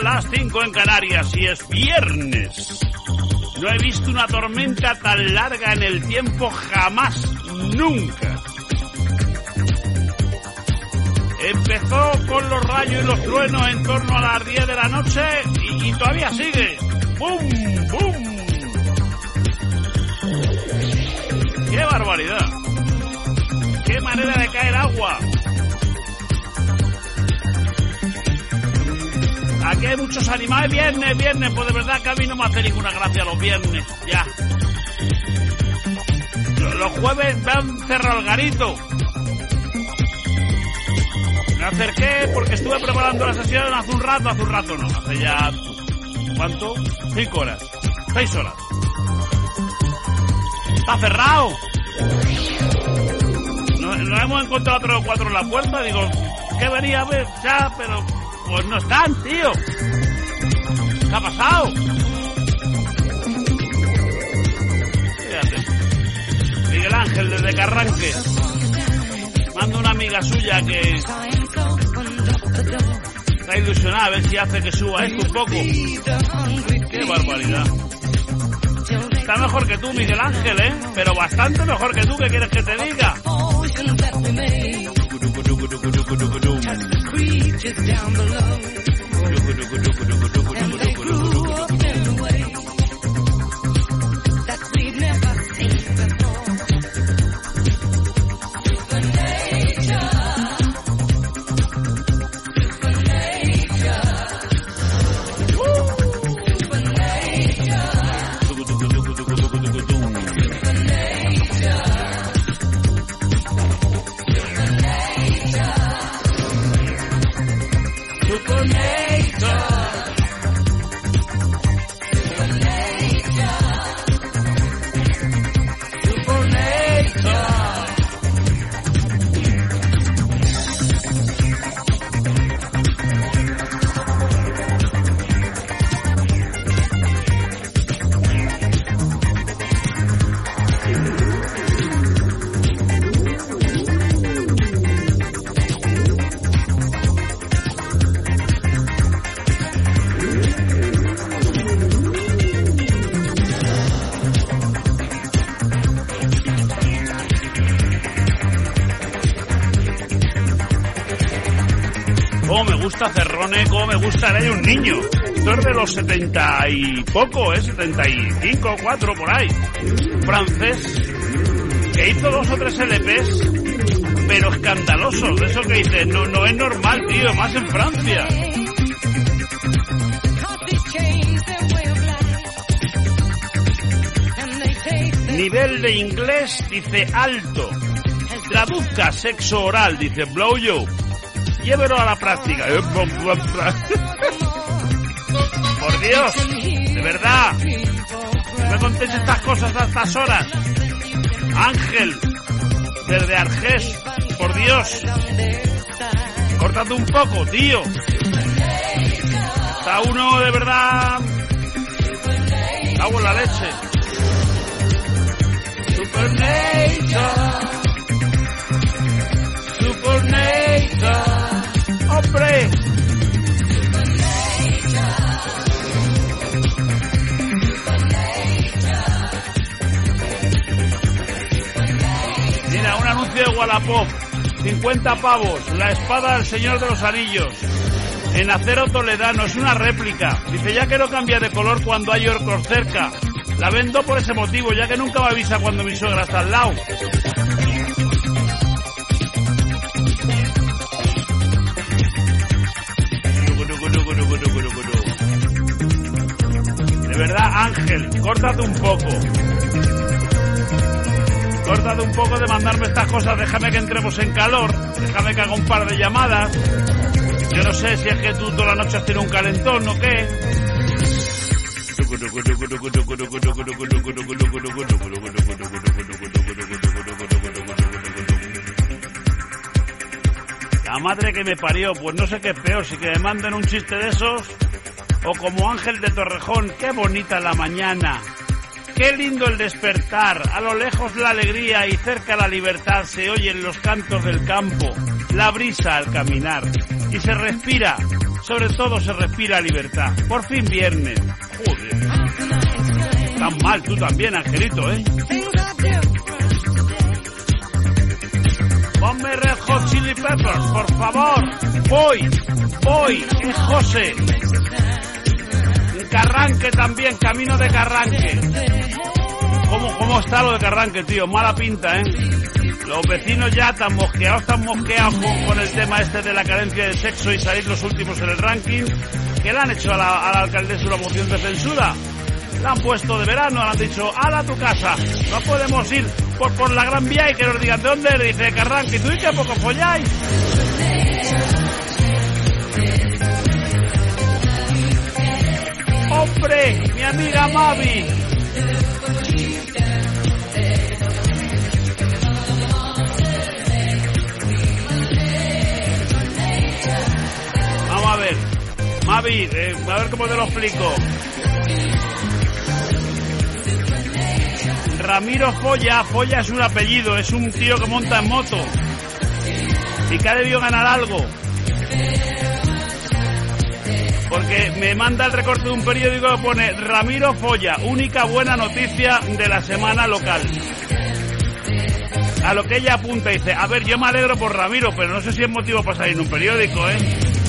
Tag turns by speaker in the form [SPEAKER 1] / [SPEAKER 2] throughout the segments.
[SPEAKER 1] las 5 en Canarias y es viernes. No he visto una tormenta tan larga en el tiempo jamás, nunca. Empezó con los rayos y los truenos en torno a las 10 de la noche y todavía sigue. ¡Bum, bum! ¡Qué barbaridad! ¡Qué manera de caer agua! Aquí hay muchos animales. Viernes, pues de verdad que a mí no me hace ninguna gracia los viernes, ya. Los jueves van cerrado el garito. Me acerqué porque estuve preparando la sesión hace un rato no, hace ya... ¿Cuánto? 5 horas, 6 horas. ¡Está cerrado! Nos hemos encontrado 3 o 4 en la puerta, digo, que venía a ver ya, pero... Pues no están, tío. ¿Qué ha pasado? Fíjate. Miguel Ángel desde Carranque. Manda una amiga suya que está ilusionada a ver si hace que suba esto un poco. Qué barbaridad. Está mejor que tú, Miguel Ángel, ¿eh? Pero bastante mejor que tú, ¿qué quieres que te diga? Down below. And they grew up in a way that we've never seen before. Supernature, supernature, Cerrone, como me gusta leer un niño. Esto es de los 70 y poco, 75, 4 por ahí. Francés, que hizo 2 o 3 LPs, pero escandalosos. De eso que dices, no es normal, tío, más en Francia. Nivel de inglés, dice alto. Traduzca sexo oral, dice blow you. Llévelo a la práctica. Por Dios, de verdad, no me contéis estas cosas a estas horas. Ángel, desde Argés, por Dios, córtate un poco, tío. Está uno de verdad... Cago en la leche. Supernature, Supernature. ¡Hombre! Mira, un anuncio de Wallapop. 50 pavos. La espada del Señor de los Anillos. En acero toledano. Es una réplica. Dice, ya que no cambia de color cuando hay orcos cerca. La vendo por ese motivo, ya que nunca me avisa cuando mi suegra está al lado. De verdad, Ángel, córtate un poco. Córtate un poco de mandarme estas cosas. Déjame que entremos en calor. Déjame que haga un par de llamadas. Yo no sé si es que tú toda la noche has tenido un calentón o qué. La madre que me parió, pues no sé qué es peor, si que me manden un chiste de esos, o como Ángel de Torrejón, qué bonita la mañana, qué lindo el despertar, a lo lejos la alegría y cerca la libertad, se oyen los cantos del campo, la brisa al caminar y se respira, sobre todo se respira libertad. Por fin viernes. Joder. Tan mal tú también, Angelito, ¿eh? Ponme Red Hot Chili Peppers, por favor. Voy, es José. Carranque también, camino de Carranque. ¿Cómo está lo de Carranque, tío? Mala pinta, ¿eh? Los vecinos ya tan mosqueados con el tema este de la carencia de sexo y salir los últimos en el ranking, que le han hecho a la alcaldesa una moción de censura. La han puesto de verano, le han dicho, ¡hala a tu casa! No podemos ir por la Gran Vía y que nos digan, ¿de dónde eres? Dice, Carranque, ¿tú y qué poco folláis? ¡Hombre! ¡Mi amiga Mavi! Vamos a ver. Mavi, a ver cómo te lo explico. Ramiro Folla es un apellido, es un tío que monta en moto y que ha debido ganar algo. Porque me manda el recorte de un periódico que pone Ramiro Folla, única buena noticia de la semana local. A lo que ella apunta y dice, a ver, yo me alegro por Ramiro, pero no sé si es motivo para salir en un periódico, ¿eh?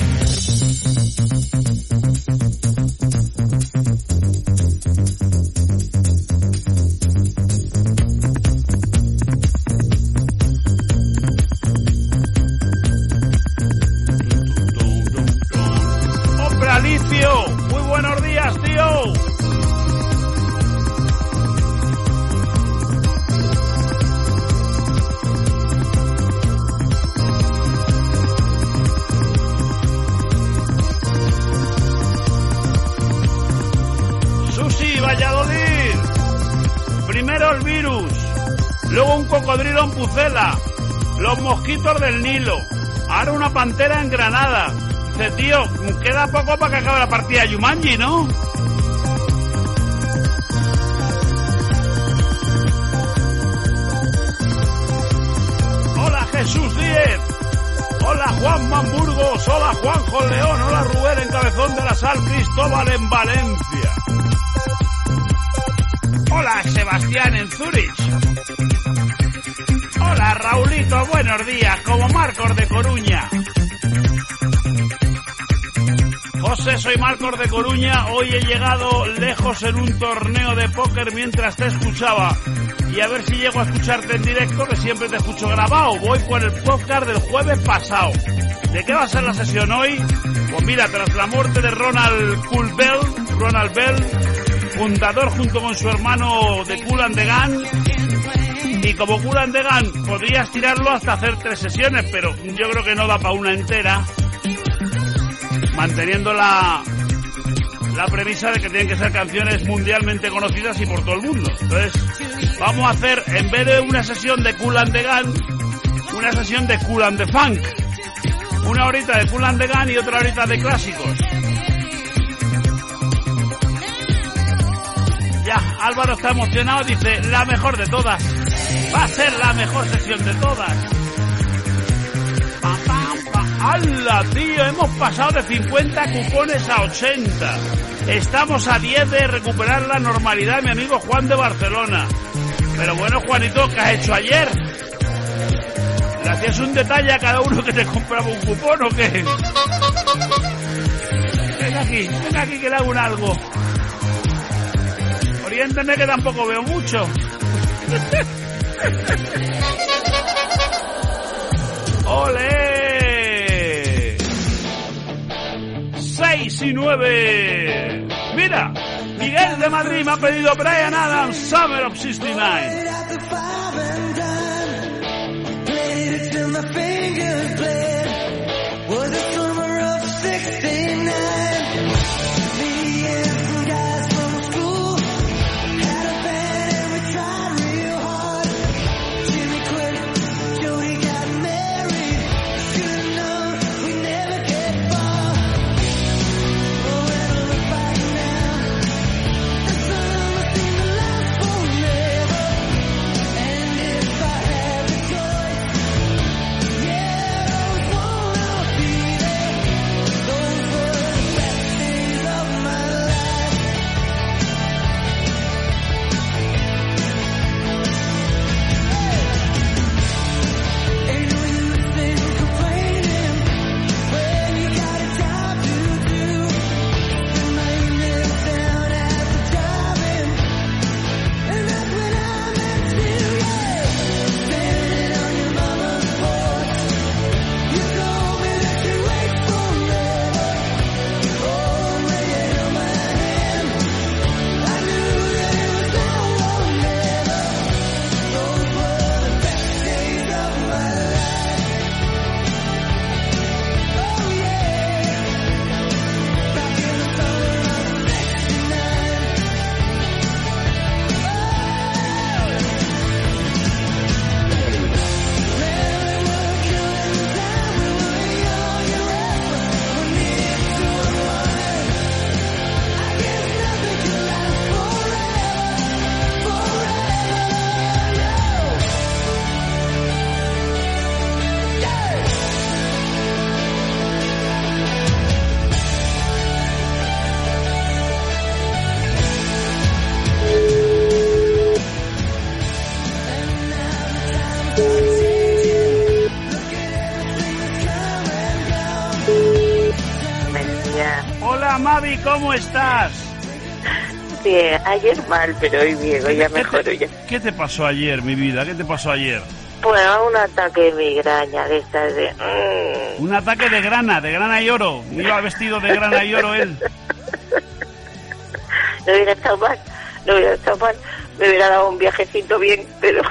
[SPEAKER 1] Muy buenos días, tío. Susi, Valladolid. Primero el virus, luego un cocodrilo en Pucela, los mosquitos del Nilo, ahora una pantera en Granada. Dice, tío, queda poco para que acabe la partida de Jumanji, ¿no? Hola Jesús Díez, hola Juan Mamburgos, hola Juanjo León, hola Rubén en Cabezón de la Sal, Cristóbal en Valencia. Hola Sebastián en Zurich. Hola Raulito, buenos días, como Marcos de Coruña. José, soy Marcos de Coruña, hoy he llegado lejos en un torneo de póker mientras te escuchaba. Y a ver si llego a escucharte en directo, que siempre te escucho grabado. Voy por el podcast del jueves pasado. ¿De qué va a ser la sesión hoy? Pues mira, tras la muerte de Ronald Bell, fundador junto con su hermano de Kool and the Gang. Y como Kool and the Gang podrías tirarlo hasta hacer 3 sesiones, pero yo creo que no da para una entera. Manteniendo la premisa de que tienen que ser canciones mundialmente conocidas y por todo el mundo. Entonces, vamos a hacer, en vez de una sesión de Kool and the Gang, una sesión de Kool and the Funk. Una horita de Kool and the Gang y otra horita de clásicos. Ya, Álvaro está emocionado, dice, la mejor de todas. Va a ser la mejor sesión de todas. ¡Hala, tío! Hemos pasado de 50 cupones a 80. Estamos a 10 de recuperar la normalidad, mi amigo Juan de Barcelona. Pero bueno, Juanito, ¿qué has hecho ayer? ¿Le hacías un detalle a cada uno que te compraba un cupón o qué? Venga aquí que le hago un algo. Oriénteme que tampoco veo mucho. ¡Olé! 6 y 9. Mira, Miguel de Madrid me ha pedido Bryan Adams, Summer of 69. Hola, Mavi, ¿cómo estás?
[SPEAKER 2] Bien, ayer mal, pero hoy bien, hoy ya mejoro ya.
[SPEAKER 1] ¿Qué te pasó ayer, mi vida? ¿Qué te pasó ayer?
[SPEAKER 2] Bueno, un ataque de migraña de estas de...
[SPEAKER 1] Un ataque de grana y oro. Iba vestido de grana y oro él.
[SPEAKER 2] No hubiera estado mal, me hubiera dado un viajecito bien, pero...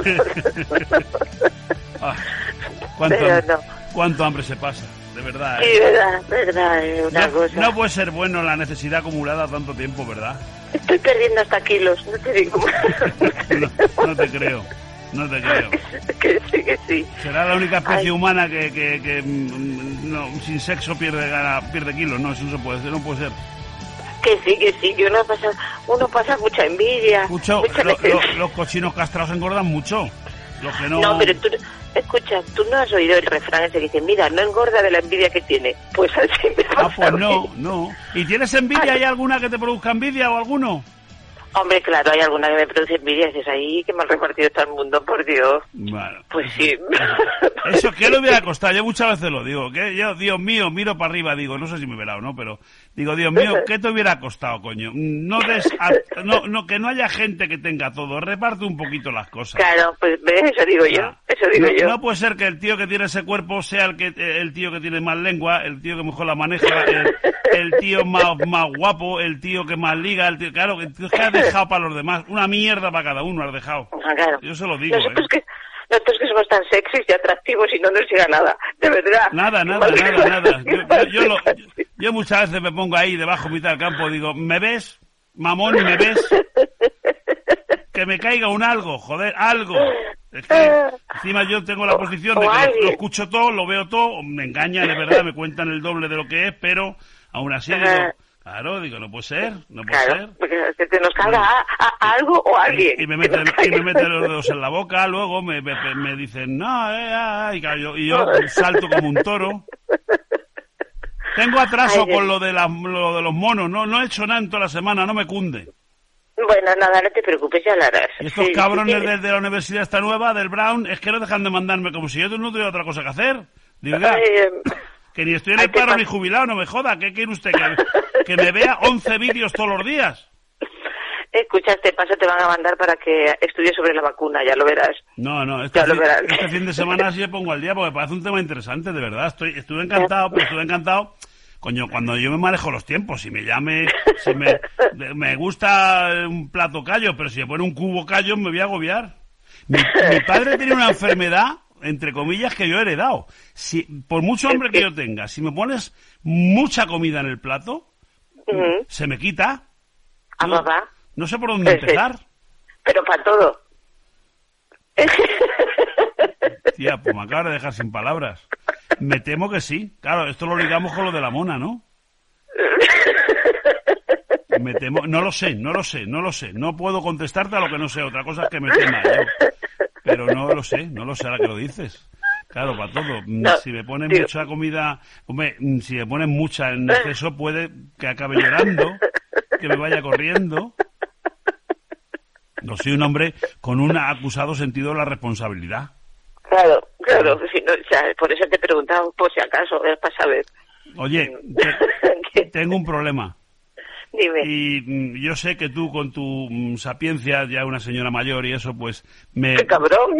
[SPEAKER 1] ¿Cuánto hambre se pasa? De verdad,
[SPEAKER 2] Sí, verdad, es una cosa.
[SPEAKER 1] No puede ser bueno la necesidad acumulada tanto tiempo, ¿verdad?
[SPEAKER 2] Estoy perdiendo hasta kilos, no te digo.
[SPEAKER 1] No te creo.
[SPEAKER 2] Que sí.
[SPEAKER 1] Será la única especie humana que no, sin sexo pierde kilos. No, eso no puede ser. Que sí, que uno pasa mucha envidia. Los cochinos castrados engordan mucho. Los que no...
[SPEAKER 2] No, pero tú... Escucha, ¿tú no has oído el refrán ese que dice, mira, no engorda de la envidia que tiene? Pues así me pasa.
[SPEAKER 1] Pues no. ¿Y tienes envidia? ¿Hay alguna que te produzca envidia o alguno?
[SPEAKER 2] Hombre, claro, hay alguna que me produce envidia. Dices, ahí que mal repartido está el mundo, por Dios.
[SPEAKER 1] Bueno,
[SPEAKER 2] pues sí.
[SPEAKER 1] Eso, ¿qué le hubiera costado? Yo muchas veces lo digo, que yo, Dios mío, miro para arriba, digo, no sé si me verá o no, pero digo, Dios mío, ¿qué te hubiera costado, coño? Que no haya gente que tenga todo, reparte un poquito las cosas.
[SPEAKER 2] Claro, pues eso digo yo.
[SPEAKER 1] No puede ser que el tío que tiene ese cuerpo sea el tío que tiene más lengua, el tío que mejor la maneja, el tío más guapo, el tío que más liga, el tío, claro, que has dejado para los demás, una mierda para cada uno has dejado.
[SPEAKER 2] Claro.
[SPEAKER 1] Yo se lo digo,
[SPEAKER 2] nosotros que somos tan sexys y atractivos y no nos llega nada, de verdad.
[SPEAKER 1] Nada. Yo muchas veces me pongo ahí debajo mitad del campo, digo, ¿me ves? Mamón, ¿me ves? Que me caiga un algo, joder, algo. Es que encima yo tengo la posición de que lo escucho todo, lo veo todo, me engañan, de verdad, me cuentan el doble de lo que es, pero aún así digo, no puede ser.
[SPEAKER 2] Porque se te nos caiga algo o alguien.
[SPEAKER 1] Y me meten los dedos en la boca, luego me dicen, no, y yo salto como un toro. Tengo atraso con lo de los monos, no he hecho nada en toda la semana, no me cunde.
[SPEAKER 2] Bueno, nada, no te preocupes, ya lo harás.
[SPEAKER 1] Y estos cabrones de la universidad esta nueva, del Brown, es que no dejan de mandarme como si yo no tuviera otra cosa que hacer. Digo, que ni estoy en el paro ni jubilado, no me joda. ¿Qué quiere usted? ¿Que me vea 11 vídeos todos los días?
[SPEAKER 2] Escucha, este paso te van a mandar para que estudies sobre la vacuna, ya lo verás.
[SPEAKER 1] No, este fin de semana sí me pongo al día porque parece un tema interesante, de verdad. Estuve encantado. Coño, cuando yo me manejo los tiempos, si me gusta un plato callo, pero si me pone un cubo callo me voy a agobiar. Mi padre tiene una enfermedad, entre comillas, que yo he heredado. Por mucho hambre que yo tenga, si me pones mucha comida en el plato, se me quita. No sé por dónde empezar.
[SPEAKER 2] Pero para todo.
[SPEAKER 1] Tía, pues me acabas de dejar sin palabras. Me temo que sí. Claro, esto lo ligamos con lo de la mona, ¿no? Me temo... No lo sé. No puedo contestarte a lo que no sé. Otra cosa es que me tema yo. Pero no lo sé ahora que lo dices. Claro, para todo. Si me ponen mucha comida... Hombre, si me ponen mucha en exceso, puede que acabe llorando, que me vaya corriendo. No soy un hombre con un acusado sentido de la responsabilidad.
[SPEAKER 2] Claro, si no, por eso te he preguntado, por si acaso, es para saber.
[SPEAKER 1] Oye, tengo un problema.
[SPEAKER 2] Dime.
[SPEAKER 1] Y yo sé que tú, con tu sapiencia, ya una señora mayor y eso, pues
[SPEAKER 2] ¡Qué cabrón!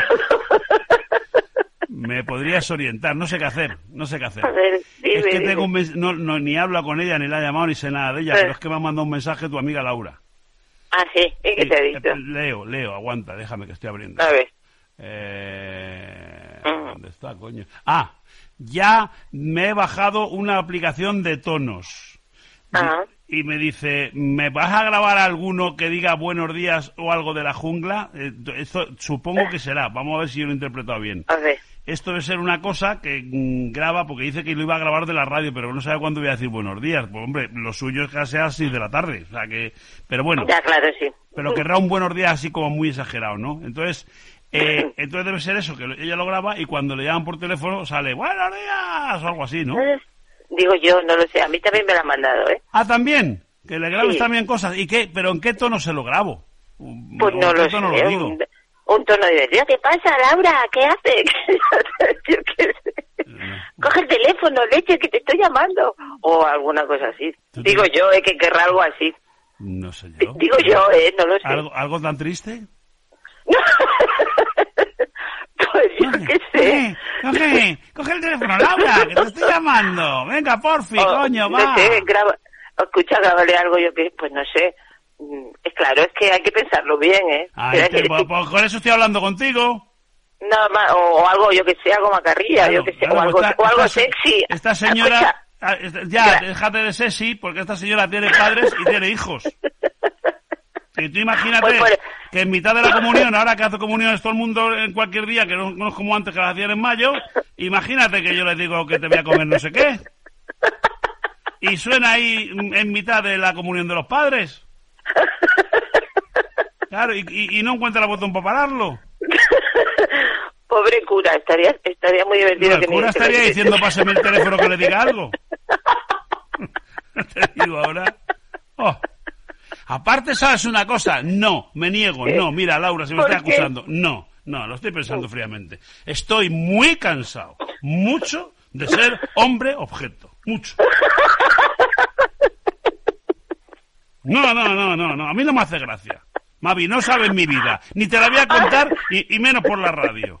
[SPEAKER 1] Me podrías orientar, no sé qué hacer.
[SPEAKER 2] A ver, dime,
[SPEAKER 1] es que tengo ni hablo con ella, ni la he llamado, ni sé nada de ella, pero es que me ha mandado un mensaje tu amiga Laura.
[SPEAKER 2] Ah, sí, ¿y qué te ha dicho?
[SPEAKER 1] Leo, aguanta, déjame que estoy abriendo.
[SPEAKER 2] A ver.
[SPEAKER 1] ¿Dónde está, coño? Ya me he bajado una aplicación de tonos. Y me dice, ¿me vas a grabar alguno que diga buenos días o algo de la jungla? Esto supongo que será. Vamos a ver si yo lo he interpretado bien.
[SPEAKER 2] A ver.
[SPEAKER 1] Esto debe ser una cosa que graba, porque dice que lo iba a grabar de la radio, pero no sabe cuándo voy a decir buenos días. Pues hombre, lo suyo es que sea a 6 de la tarde. O sea que, pero bueno.
[SPEAKER 2] Ya, claro, sí.
[SPEAKER 1] Pero querrá un buenos días así como muy exagerado, ¿no? Entonces debe ser eso, que ella lo graba y cuando le llaman por teléfono sale ¡buenos días! O algo así, ¿no?
[SPEAKER 2] Digo yo, no lo sé. A mí también me lo han mandado, ¿eh?
[SPEAKER 1] ¿También? Que le grabes también cosas. ¿Y qué? ¿Pero en qué tono se lo grabo?
[SPEAKER 2] Pues no lo sé.
[SPEAKER 1] Lo digo?
[SPEAKER 2] Un tono de divertido. ¿Qué pasa, Laura? ¿Qué haces? Yo qué sé. coge el teléfono, leche, que te estoy llamando. O alguna cosa así. Digo yo, que querrá algo así.
[SPEAKER 1] No sé yo.
[SPEAKER 2] Digo yo, no lo sé.
[SPEAKER 1] ¿Algo tan triste?
[SPEAKER 2] No. Pues yo qué sé.
[SPEAKER 1] Coge el teléfono, Laura, que te estoy llamando. Venga, porfi, coño, va.
[SPEAKER 2] No sé, grábale algo, yo que, pues no sé. Es claro, es que hay que pensarlo bien,
[SPEAKER 1] Pues con eso estoy hablando contigo.
[SPEAKER 2] Nada más, o algo, yo que sé, algo macarrilla, yo que sé, o algo sexy.
[SPEAKER 1] Esta señora, déjate de sexy, porque esta señora tiene padres y tiene hijos. Y tú imagínate que en mitad de la comunión, ahora que hace comuniones todo el mundo en cualquier día, que no es como antes que las hacían en mayo, imagínate que yo les digo que te voy a comer no sé qué. Y suena ahí en mitad de la comunión de los padres. Claro, y no encuentra el botón para pararlo.
[SPEAKER 2] Pobre cura, estaría muy divertido.
[SPEAKER 1] No, el cura estaría diciendo, páseme el teléfono que le diga algo. Te digo ahora. Oh. Aparte, ¿sabes una cosa? No, me niego, no. Mira, Laura, si me está acusando. No, lo estoy pensando fríamente. Estoy muy cansado, mucho, de ser hombre objeto. Mucho. No, a mí no me hace gracia. Mavi, no sabes mi vida, ni te la voy a contar y menos por la radio.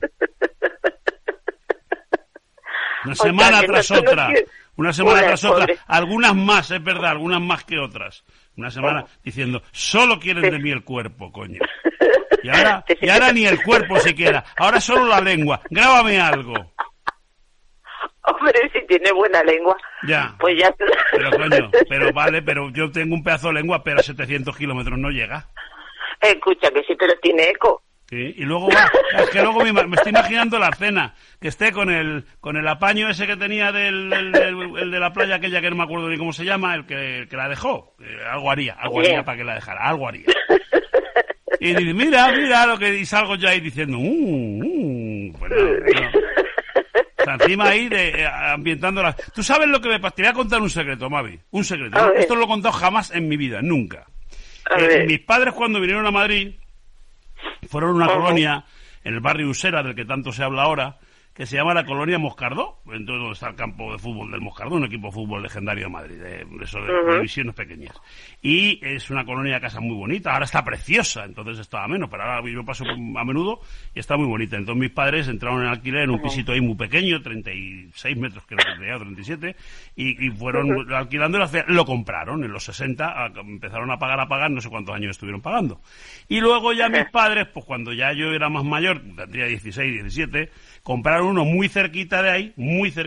[SPEAKER 1] Una semana tras otra, algunas más, es verdad, algunas más que otras. Una semana diciendo, solo quieren de mí el cuerpo, coño. Y ahora ni el cuerpo siquiera, ahora solo la lengua. Grábame algo.
[SPEAKER 2] Hombre, si tiene buena lengua.
[SPEAKER 1] Ya.
[SPEAKER 2] Pues ya.
[SPEAKER 1] Pero coño, pero yo tengo un pedazo de lengua, pero a 700 kilómetros no llega.
[SPEAKER 2] Escucha, que sí, pero tiene eco.
[SPEAKER 1] Sí, y luego es que luego me estoy imaginando la cena, que esté con el apaño ese que tenía el de la playa aquella que no me acuerdo ni cómo se llama, el que la dejó. Algo haría para que la dejara, algo haría. Y dice, mira lo que, y salgo yo ahí diciendo, pues no. Está encima ahí ambientando las... ¿Tú sabes lo que me pasa? Te voy a contar un secreto, Mavi, un secreto. Esto no lo he contado jamás en mi vida, nunca. Mis padres cuando vinieron a Madrid fueron a una colonia en el barrio Usera, del que tanto se habla ahora, que se llama la colonia Moscardó, entonces donde está el campo de fútbol del Moscardó, un equipo de fútbol legendario de Madrid, de divisiones pequeñas. Y es una colonia de casas muy bonita, ahora está preciosa, entonces estaba menos, pero ahora yo paso a menudo y está muy bonita. Entonces mis padres entraron en alquiler en un pisito ahí muy pequeño, 36 metros creo que tenía, 37, y fueron alquilando y lo compraron en los 60, empezaron a pagar, no sé cuántos años estuvieron pagando. Y luego ya mis padres, pues cuando ya yo era más mayor, tendría 16, 17, compraron uno muy cerquita de ahí,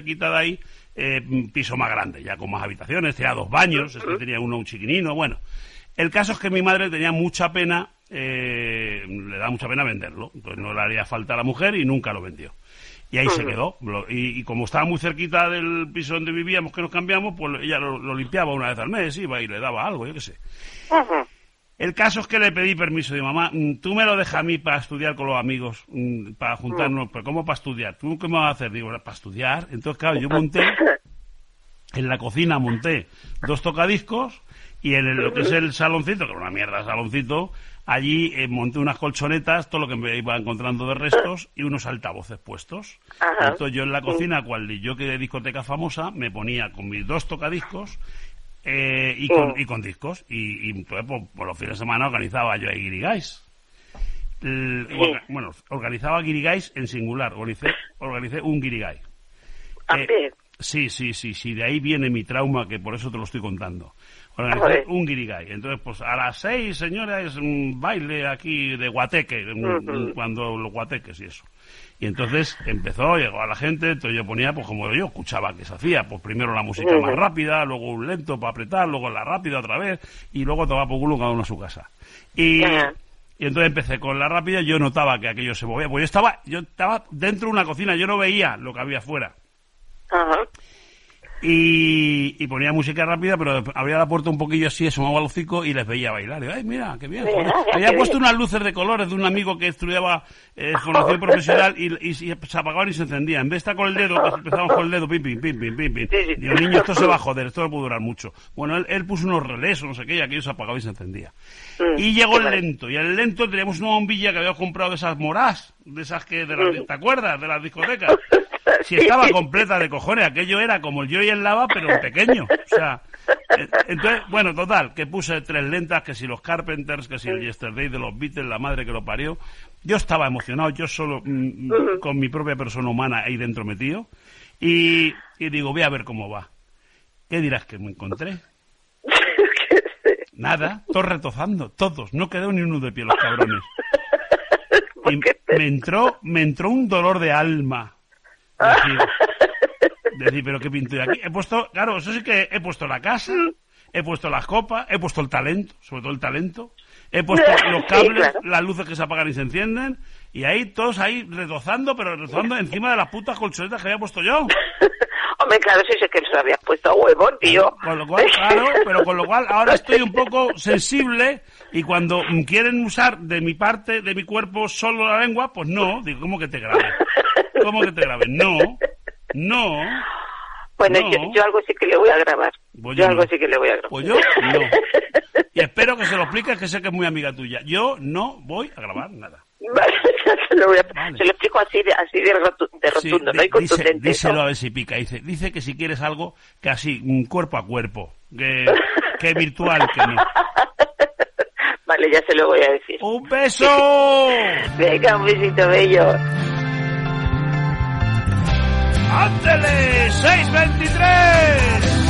[SPEAKER 1] un piso más grande, ya con más habitaciones, tenía 2 baños, tenía un chiquinino, bueno. El caso es que mi madre tenía mucha pena, le da mucha pena venderlo, entonces no le haría falta a la mujer y nunca lo vendió. Y ahí se quedó, y como estaba muy cerquita del piso donde vivíamos, que nos cambiamos, pues ella lo limpiaba una vez al mes, iba y le daba algo, yo qué sé. El caso es que le pedí permiso de mamá, tú me lo dejas a mí para estudiar con los amigos, para juntarnos, pero ¿cómo para estudiar? ¿Tú qué me vas a hacer? Digo, para estudiar. Entonces, claro, yo en la cocina monté 2 tocadiscos y en lo que es el saloncito, que era una mierda saloncito, allí monté unas colchonetas, todo lo que me iba encontrando de restos y unos altavoces puestos. Entonces yo en la cocina, cual yo que de discoteca famosa, me ponía con mis 2 tocadiscos, y con discos y entonces por los fines de semana organizaba yo ahí guirigais. Bueno, organizaba guirigais en singular, organicé un guirigay. Sí, de ahí viene mi trauma, que por eso te lo estoy contando. Organizé un guirigay. Entonces, pues a las 6, señores, un baile aquí de guateque, cuando los guateques y eso. Y entonces llegó a la gente, entonces yo ponía, pues como yo escuchaba que se hacía, pues primero la música más rápida, luego un lento para apretar, luego la rápida otra vez, y luego tomaba por culo cada uno a su casa. Y entonces empecé con la rápida, yo notaba que aquello se movía, pues yo estaba dentro de una cocina, yo no veía lo que había afuera. Y ponía música rápida, pero abría la puerta un poquillo así, asomaba el hocico y les veía bailar. Y, ay, mira, qué bien. Había puesto unas luces de colores de un amigo que estudiaba formación profesional y se apagaban y se encendían. En vez de estar con el dedo, pues empezábamos con el dedo, pim, pim, pim, pim, pim, pim. Digo, niño, esto se va a joder, esto no puede durar mucho. Bueno, él puso unos relés o no sé qué, y aquello se apagaba y se encendía. Y llegó el lento, y en el lento teníamos una bombilla que habíamos comprado de esas morás, de esas que, ¿te acuerdas? De las discotecas. Si estaba completa de cojones, aquello era como el yo y el lava, pero en pequeño. O sea, entonces, bueno, total, que puse 3 lentas, que si los Carpenters, que si el Yesterday de los Beatles, la madre que lo parió. Yo estaba emocionado, yo solo, con mi propia persona humana ahí dentro metido. Y digo, voy a ver cómo va. ¿Qué dirás que me encontré? Nada, todos retozando, todos. No quedó ni uno de pie los cabrones. Y me entró un dolor de alma. Decir, pero ¿qué pinto yo aquí? He puesto, claro, eso sí que he puesto la casa, he puesto las copas, he puesto el talento, sobre todo el talento, he puesto los cables, sí, claro, las luces que se apagan y se encienden, y ahí todos ahí retozando, pero retozando encima de las putas colchonetas que había puesto yo.
[SPEAKER 2] Hombre, claro, sí sé que los habías puesto a huevo, tío.
[SPEAKER 1] Con lo cual, claro, pero con lo cual ahora estoy un poco sensible y cuando quieren usar de mi parte, de mi cuerpo, solo la lengua, pues no. Digo, ¿cómo que te grabes? ¿Cómo que te grabes? No.
[SPEAKER 2] Bueno,
[SPEAKER 1] no.
[SPEAKER 2] Yo algo sí que le voy a grabar.
[SPEAKER 1] Pues
[SPEAKER 2] yo algo sí que le voy a grabar.
[SPEAKER 1] Pues yo no. Y espero que se lo expliques, que sé que es muy amiga tuya. Yo no voy a grabar nada.
[SPEAKER 2] Vale, se lo explico así de rotundo, sí, ¿no? Y contundente.
[SPEAKER 1] Díselo a ver si pica. Dice que si quieres algo, que así, cuerpo a cuerpo. Que virtual, que no.
[SPEAKER 2] Vale, ya se lo voy a decir.
[SPEAKER 1] ¡Un beso!
[SPEAKER 2] Venga, un besito bello.
[SPEAKER 1] ¡Ándele! ¡6:23!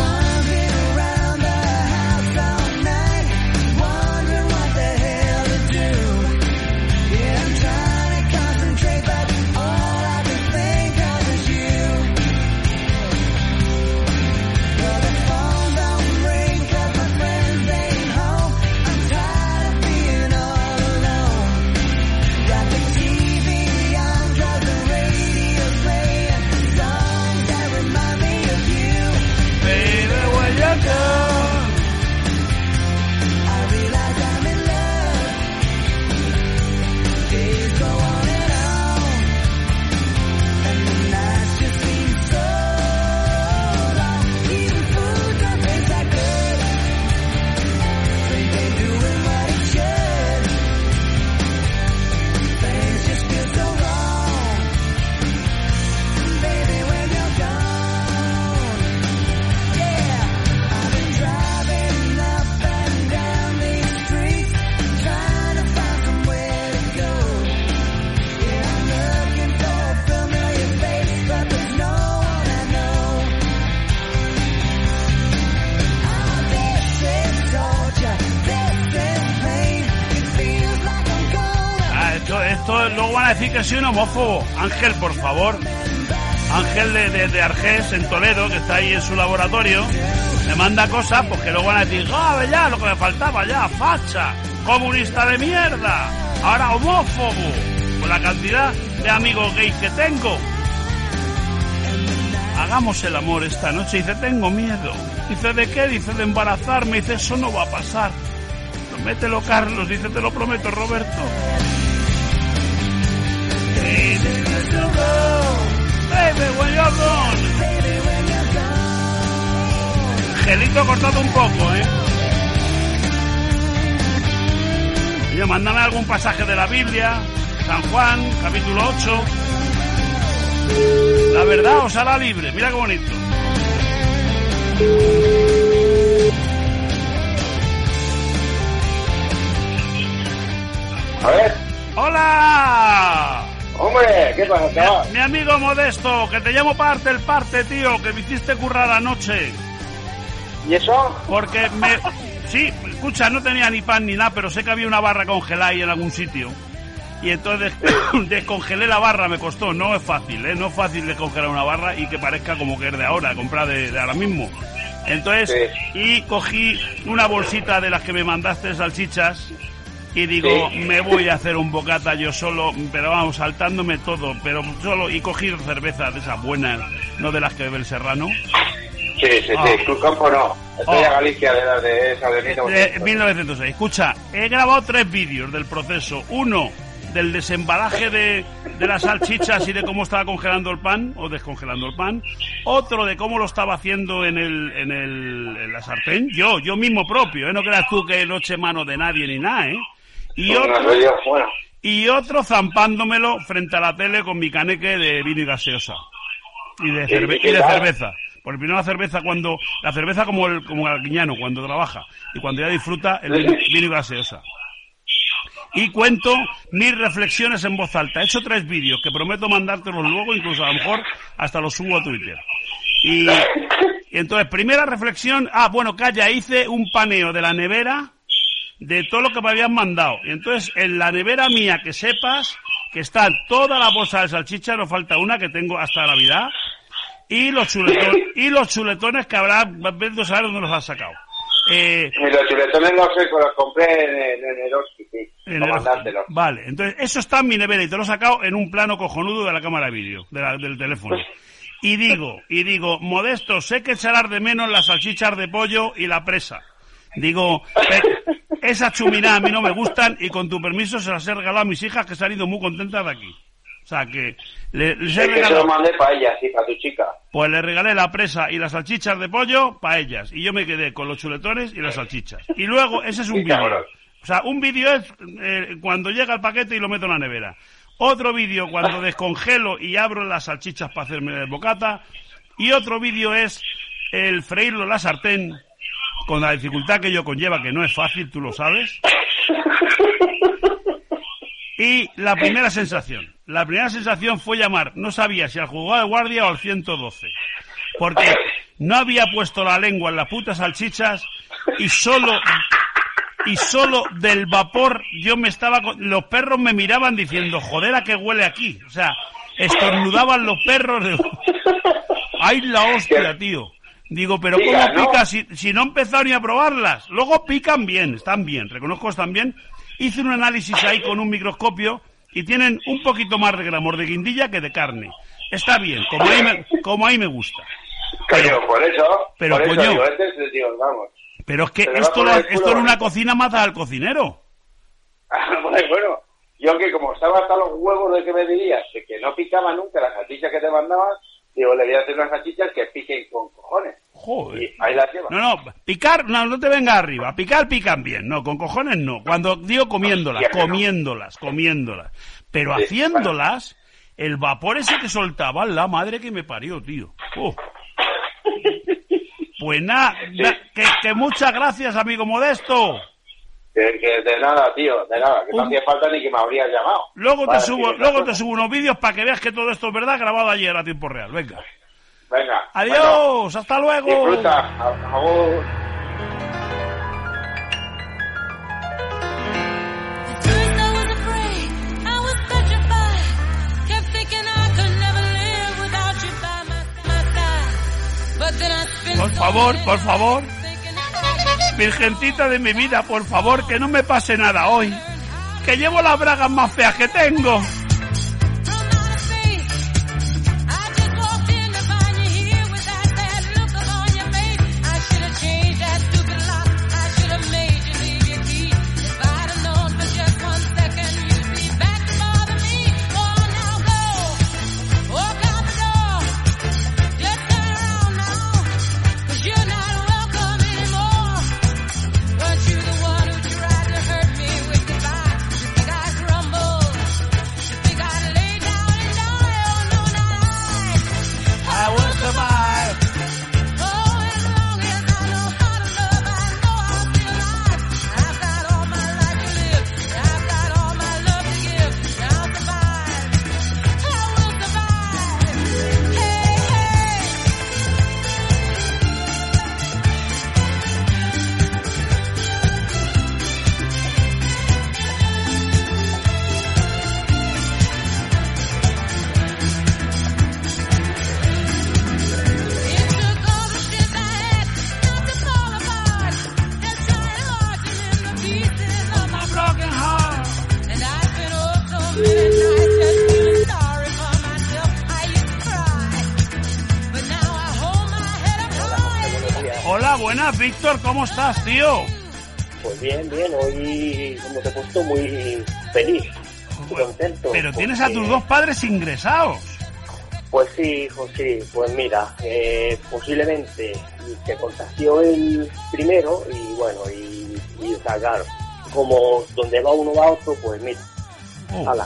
[SPEAKER 1] Luego van a decir que soy un homófobo. Ángel, por favor. Ángel de Argés, en Toledo, que está ahí en su laboratorio, me manda cosas, pues que luego van a decir, ya, lo que me faltaba, ya, facha, comunista de mierda, ahora homófobo, con la cantidad de amigos gays que tengo. Hagamos el amor esta noche. Dice, tengo miedo. Dice, ¿de qué? Dice, de embarazarme. Dice, eso no va a pasar. Promételo, Carlos. Dice, te lo prometo, Roberto. Baby, when you're gone. Gelito cortado un poco, Oye, mándame algún pasaje de la Biblia. San Juan, capítulo 8. La verdad os hará libre. Mira qué bonito.
[SPEAKER 3] A ver.
[SPEAKER 1] ¡Hola!
[SPEAKER 3] Hombre, ¿qué pasa?
[SPEAKER 1] Mi amigo Modesto, que te llamo parte el parte, tío, que me hiciste currar anoche.
[SPEAKER 3] ¿Y eso?
[SPEAKER 1] Porque Sí, escucha, no tenía ni pan ni nada, pero sé que había una barra congelada ahí en algún sitio. Y entonces descongelé la barra, me costó. No es fácil, No es fácil descongelar una barra y que parezca como que es de ahora, comprar de ahora mismo. Entonces, sí. Y cogí una bolsita de las que me mandaste, salchichas, y digo, sí, me voy a hacer un bocata yo solo, pero vamos, saltándome todo, pero solo, y cogí cerveza de esas buenas, no de las que bebe el Serrano.
[SPEAKER 3] Sí, Cruz Campo no. Estoy a Galicia de esa de 1906.
[SPEAKER 1] 1906. Escucha, he grabado 3 vídeos del proceso. Uno, del desembalaje de las salchichas y de cómo estaba congelando el pan, o descongelando el pan. Otro de cómo lo estaba haciendo en la sartén. Yo mismo propio, No creas tú que no eche mano de nadie ni nada, Y otro zampándomelo frente a la tele con mi caneque de vino y gaseosa. Y de cerveza. Porque primero la cerveza como el guiñano, cuando trabaja. Y cuando ya disfruta, el vino y gaseosa. Y cuento mis reflexiones en voz alta. He hecho 3 vídeos que prometo mandártelos luego, incluso a lo mejor hasta los subo a Twitter. Y entonces, primera reflexión, hice un paneo de la nevera de todo lo que me habían mandado. Y entonces, en la nevera mía, que sepas que están toda la bolsa de salchicha, no falta una que tengo hasta Navidad, y los chuletones que habrá, vete a saber dónde los has sacado.
[SPEAKER 3] Los chuletones los compré en Eroski, sí.
[SPEAKER 1] Vale, entonces eso está en mi nevera y te lo he sacado en un plano cojonudo de la cámara de vídeo, del teléfono. Y digo, Modesto, sé que echarás de menos las salchichas de pollo y la presa. Digo, esas chuminadas a mí no me gustan y con tu permiso se las he regalado a mis hijas que se han ido muy contentas de aquí. O sea que les he regalado.
[SPEAKER 3] Que se lo mandé para ellas y para tu chica.
[SPEAKER 1] Pues le regalé la presa y las salchichas de pollo para ellas. Y yo me quedé con los chuletones y las salchichas. Y luego, ese es un vídeo. O sea, un vídeo es cuando llega el paquete y lo meto en la nevera. Otro vídeo cuando descongelo y abro las salchichas para hacerme el bocata. Y otro vídeo es el freírlo en la sartén con la dificultad que ello conlleva, que no es fácil, tú lo sabes. Y la primera sensación fue llamar, no sabía si al juzgado de guardia o al 112, porque no había puesto la lengua en las putas salchichas y solo del vapor los perros me miraban diciendo, joder, ¿a qué huele aquí? O sea, estornudaban los perros. ¡Ay, la hostia, tío! Digo, pero ¿cómo pica si no he empezado ni a probarlas? Luego pican bien, están bien, reconozco que están bien. Hice un análisis ahí con un microscopio y tienen un poquito más de gramos de guindilla que de carne. Está bien, como ahí me gusta.
[SPEAKER 3] Pero por eso
[SPEAKER 1] coño,
[SPEAKER 3] digo, vamos.
[SPEAKER 1] Pero es que esto en una cocina mata al cocinero.
[SPEAKER 3] Bueno, yo que como estaba hasta los huevos de que me dirías que no picaba nunca las salchichas que te mandabas, digo, le voy a hacer unas salchichas que piquen con cojones.
[SPEAKER 1] Joder.
[SPEAKER 3] Y ahí las llevas.
[SPEAKER 1] No, picar, no te vengas arriba. Picar, pican bien. No, con cojones no. Cuando digo comiéndolas. Pero haciéndolas, el vapor ese que soltaba, la madre que me parió, tío. Pues nada, que muchas gracias, amigo Modesto.
[SPEAKER 3] Que de nada, tío, de nada. Que no hacía falta ni que me habrías llamado.
[SPEAKER 1] Luego te subo unos vídeos para que veas que todo esto es verdad, grabado ayer a tiempo real. Venga. Adiós, bueno, hasta luego.
[SPEAKER 3] Disfruta. Agur.
[SPEAKER 1] Por favor. Virgencita de mi vida, por favor, que no me pase nada hoy. Que llevo las bragas más feas que tengo. Hola, buenas, Víctor, ¿cómo estás, tío?
[SPEAKER 4] Pues bien, hoy, como te he puesto, muy feliz, muy contento.
[SPEAKER 1] Pero tienes a tus dos padres ingresados.
[SPEAKER 4] Pues sí, hijo, sí, pues mira, posiblemente se contagió el primero y bueno, y o sea, claro, como donde va uno va otro, pues mira, ala,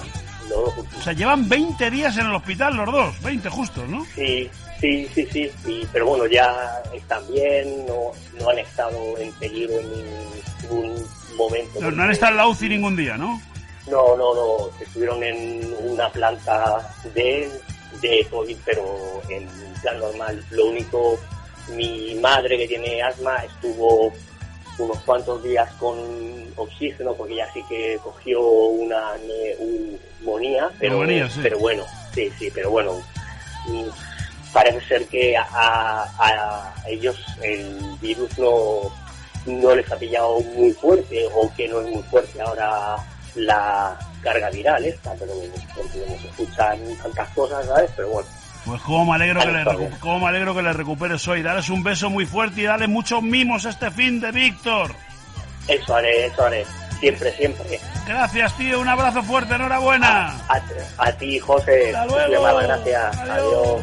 [SPEAKER 4] los dos últimos.
[SPEAKER 1] O sea, llevan 20 días en el hospital los dos, 20 justos, ¿no?
[SPEAKER 4] Sí. Pero bueno, ya están bien, no han estado en peligro en ningún momento.
[SPEAKER 1] No han estado en la UCI ningún día, ¿no?
[SPEAKER 4] No, estuvieron en una planta de COVID, pero en plan normal. Lo único, mi madre, que tiene asma, estuvo unos cuantos días con oxígeno, porque ella sí que cogió una neumonía, pero bueno, pero bueno, parece ser que a ellos el virus no les ha pillado muy fuerte, o que no es muy fuerte ahora la carga viral esta, pero porque no se escuchan tantas cosas, ¿sabes? Pero bueno.
[SPEAKER 1] Pues cómo me alegro que le recuperes hoy. Dales un beso muy fuerte y dale muchos mimos este fin de Víctor.
[SPEAKER 4] Eso haré. Siempre.
[SPEAKER 1] Gracias, tío. Un abrazo fuerte. Enhorabuena.
[SPEAKER 4] A ti, José.
[SPEAKER 1] Hasta luego.
[SPEAKER 4] Gracias. Adiós.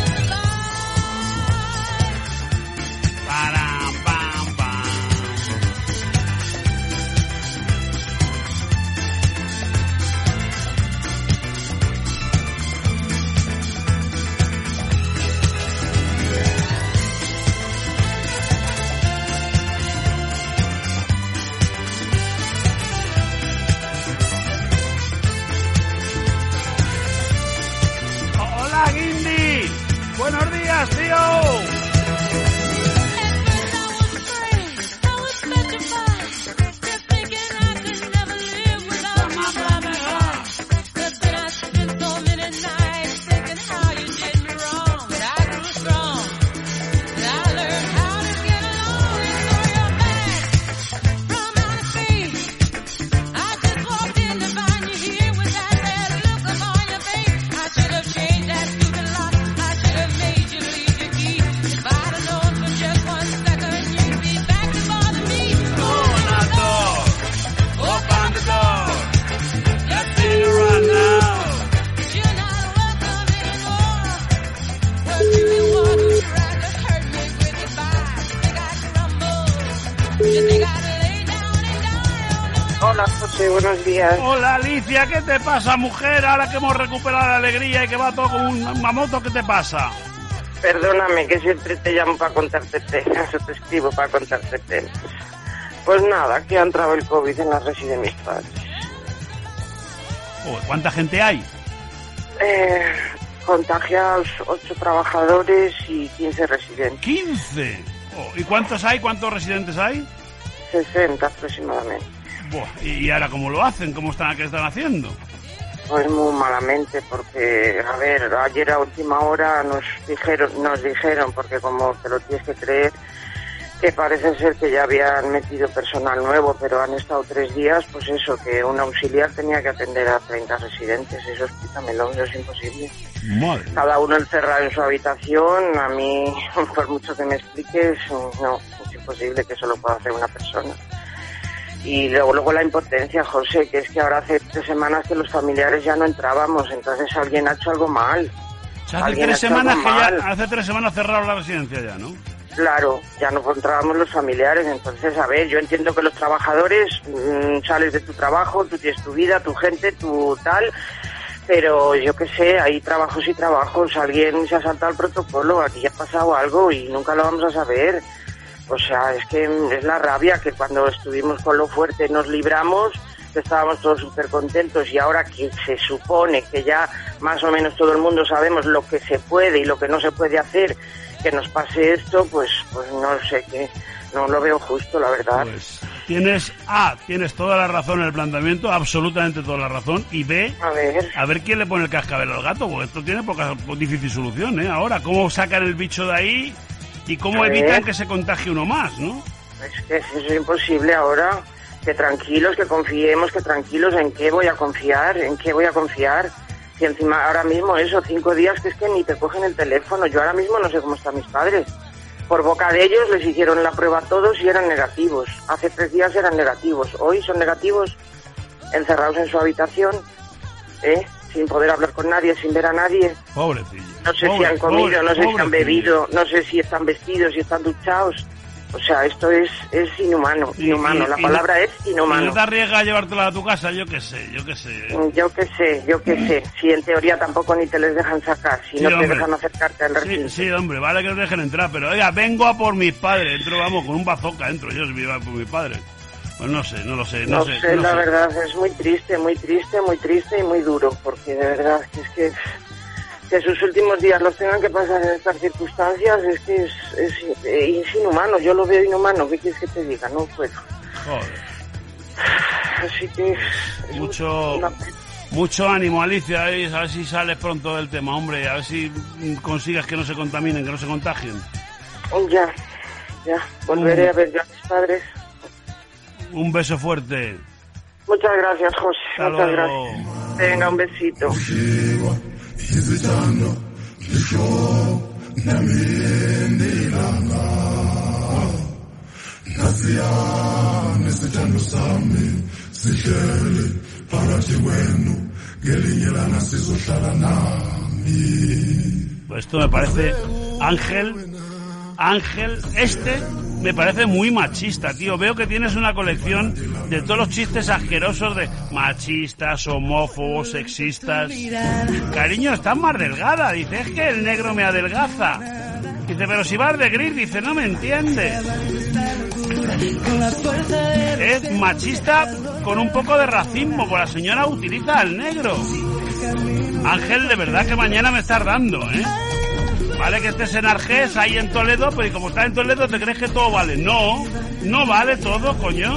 [SPEAKER 1] Hola, Guindy. Buenos días, tío.
[SPEAKER 2] Hola, José, buenos días.
[SPEAKER 1] Hola, Alicia, ¿qué te pasa, mujer? Ahora que hemos recuperado la alegría y que va todo con una moto, ¿qué te pasa?
[SPEAKER 2] Perdóname, que siempre te llamo para contarte penas, o te escribo para contarte penas. Pues nada, que ha entrado el COVID en la residencia de mis padres.
[SPEAKER 1] ¿Cuánta gente hay?
[SPEAKER 2] Contagiados 8 trabajadores y 15 residentes.
[SPEAKER 1] ¿15? ¿Y cuántos hay? ¿Cuántos residentes hay?
[SPEAKER 2] 60 aproximadamente.
[SPEAKER 1] ¿Y ahora cómo lo hacen? ¿Qué están haciendo?
[SPEAKER 2] Pues muy malamente, porque, a ver, ayer a última hora nos dijeron, porque como te lo tienes que creer, que parece ser que ya habían metido personal nuevo, pero han estado 3 días, pues eso, que un auxiliar tenía que atender a 30 residentes. Eso explícamelo, eso es imposible.
[SPEAKER 1] Madre.
[SPEAKER 2] Cada uno encerrado en su habitación. A mí, por mucho que me expliques, no, es imposible, que eso lo pueda hacer una persona. Y luego la impotencia, José, que es que ahora hace 3 semanas que los familiares ya no entrábamos, entonces alguien ha hecho algo mal.
[SPEAKER 1] O sea, hace 3 semanas cerraron la residencia ya, ¿no?
[SPEAKER 2] Claro, ya no encontrábamos los familiares. Entonces, a ver, yo entiendo que los trabajadores, sales de tu trabajo, tú tienes tu vida, tu gente, tu tal, pero yo qué sé, hay trabajos y trabajos. Alguien se ha saltado el protocolo, aquí ya ha pasado algo y nunca lo vamos a saber. O sea, es que es la rabia, que cuando estuvimos con lo fuerte nos libramos, estábamos todos súper contentos, y ahora que se supone que ya más o menos todo el mundo sabemos lo que se puede y lo que no se puede hacer, que nos pase esto, pues no sé, que no lo veo justo, la verdad.
[SPEAKER 1] Pues tienes toda la razón en el planteamiento, absolutamente toda la razón, y a ver quién le pone el cascabel al gato, porque esto tiene difícil solución, ¿eh? Ahora, ¿cómo sacan el bicho de ahí y cómo evitan que se contagie uno más, no?
[SPEAKER 2] Es que eso es imposible ahora. Que tranquilos, que confiemos, que tranquilos. ¿En qué voy a confiar? Si encima ahora mismo 5 días que es que ni te cogen el teléfono. Yo ahora mismo no sé cómo están mis padres. Por boca de ellos les hicieron la prueba a todos y eran negativos. Hace 3 días eran negativos. Hoy son negativos, encerrados en su habitación, sin poder hablar con nadie, sin ver a nadie.
[SPEAKER 1] Pobrecillo.
[SPEAKER 2] No sé si han comido, no sé si han bebido, no sé si están vestidos, si están duchados. O sea, esto es inhumano, inhumano. La palabra es inhumano.
[SPEAKER 1] ¿Y no te arriesgas a llevártela a tu casa? Yo qué sé.
[SPEAKER 2] Yo qué sé. Si en teoría tampoco ni te les dejan sacar, si
[SPEAKER 1] sí,
[SPEAKER 2] no te
[SPEAKER 1] hombre.
[SPEAKER 2] dejan acercarte al recinto.
[SPEAKER 1] Sí, hombre, vale que nos dejen entrar, pero oiga, vengo a por mis padres. Entro, vamos, con un bazooka entro yo si me iba por mis padres. Pues no sé.
[SPEAKER 2] No sé, la verdad, es muy triste y muy duro, porque de verdad que sus últimos días los tengan que pasar en estas circunstancias es que es inhumano. Yo lo veo inhumano. ¿Qué quieres que te diga? No puedo.
[SPEAKER 1] Joder.
[SPEAKER 2] Así que
[SPEAKER 1] mucho ánimo, Alicia, a ver si sales pronto del tema, hombre, a ver si consigas que no se contaminen, que no se contagien.
[SPEAKER 2] Ya, volveré a ver yo a mis padres.
[SPEAKER 1] Un beso fuerte.
[SPEAKER 2] Muchas gracias, José.
[SPEAKER 1] Hasta
[SPEAKER 2] muchas
[SPEAKER 1] luego.
[SPEAKER 2] Gracias. Venga, un besito.
[SPEAKER 1] Pues esto me parece Ángel, me parece muy machista, tío. Veo que tienes una colección de todos los chistes asquerosos de machistas, homófobos, sexistas. Cariño, estás más delgada. Dice, es que el negro me adelgaza. Dice, pero si vas de gris, dice, no me entiendes. Es machista con un poco de racismo, pues la señora utiliza al negro. Ángel, de verdad que mañana me estás dando, ¿eh? Vale que estés en Argés, ahí en Toledo, pero y como estás en Toledo te crees que todo vale. No vale todo, coño.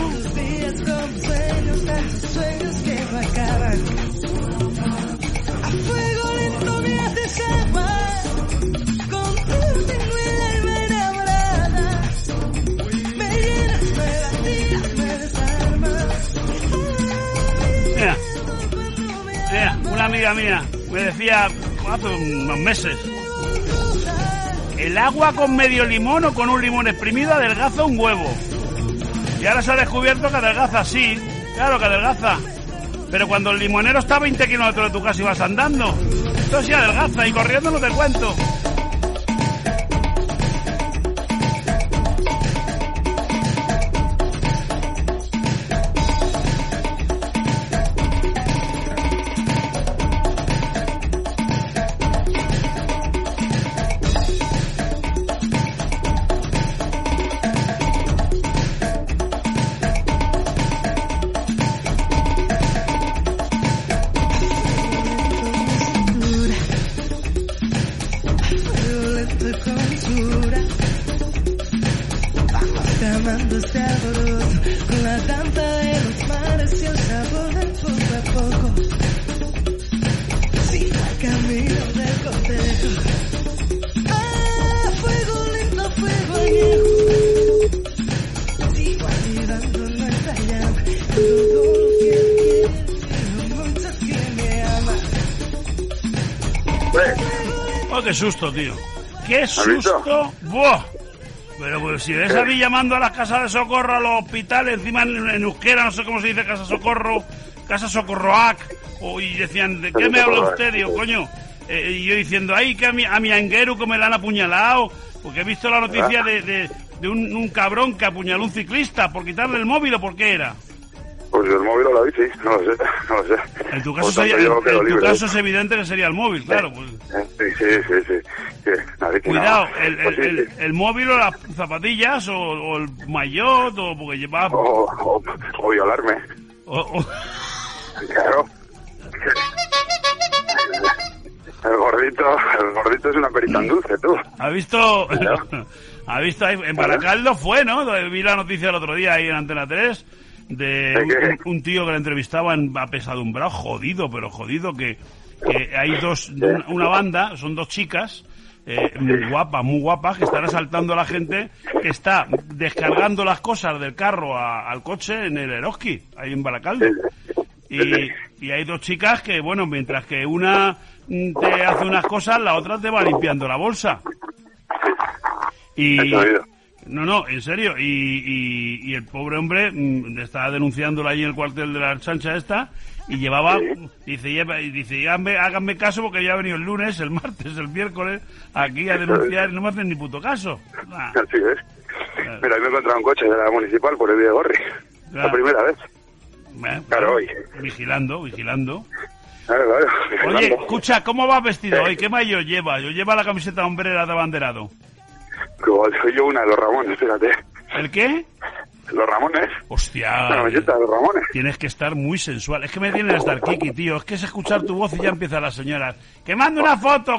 [SPEAKER 1] Mira, una amiga mía me decía hace unos meses: el agua con medio limón o con un limón exprimido adelgaza un huevo. Y ahora se ha descubierto que adelgaza, sí, claro que adelgaza. Pero cuando el limonero está a 20 kilómetros de tu casa y vas andando, esto sí adelgaza, y corriendo no te cuento. Qué susto, tío. Qué susto. ¡Buah! Pero pues, si ves a mí llamando a las casas de socorro, a los hospitales, encima en euskera, no sé cómo se dice, casa socorroac, y decían, ¿de qué me habla usted? Digo, coño, y yo diciendo, ay, que a mi anguero que me la han apuñalado, porque he visto la noticia de un cabrón que apuñaló a un ciclista por quitarle el móvil, ¿o por qué era?
[SPEAKER 5] Pues el móvil lo vi, sí, no lo sé.
[SPEAKER 1] En tu caso, caso es evidente que sería el móvil, claro. Pues.
[SPEAKER 5] Sí.
[SPEAKER 1] Cuidado, el móvil o las zapatillas o el maillot, o porque llevaba...
[SPEAKER 5] O violarme. Claro. El gordito es una perita en dulce, tú.
[SPEAKER 1] ¿Has visto? ¿Has visto ahí? En Baracaldo fue, ¿no? Vi la noticia el otro día ahí en Antena 3... de un tío que le entrevistaban apesadumbrado, jodido, que hay una banda, son dos chicas muy guapas, que están asaltando a la gente que está descargando las cosas del carro al coche en el Eroski, ahí en Baracaldo. Y hay dos chicas que, bueno, mientras que una te hace unas cosas, la otra te va limpiando la bolsa. No, en serio, y el pobre hombre estaba denunciándolo ahí en el cuartel de la chancha esta, y llevaba, dice, háganme caso porque ya ha venido el lunes, el martes, el miércoles, aquí a denunciar y no me hacen ni puto caso.
[SPEAKER 5] Así es. Mira, me he encontrado un coche de la municipal por el Videgorri.
[SPEAKER 1] Claro.
[SPEAKER 5] La primera vez. Claro, hoy.
[SPEAKER 1] Vigilando.
[SPEAKER 5] Claro.
[SPEAKER 1] Oye, escucha, ¿cómo vas vestido hoy? ¿Qué mayo llevas? Yo llevo la camiseta hombrera de abanderado.
[SPEAKER 5] Soy yo una de los Ramones, espérate.
[SPEAKER 1] ¿El qué?
[SPEAKER 5] Los Ramones.
[SPEAKER 1] Hostia.
[SPEAKER 5] La camiseta de los Ramones.
[SPEAKER 1] Tienes que estar muy sensual. Es que me tienen hasta el kiki, tío. Es que es escuchar tu voz y ya empiezan las señoras. ¡Que mando una foto!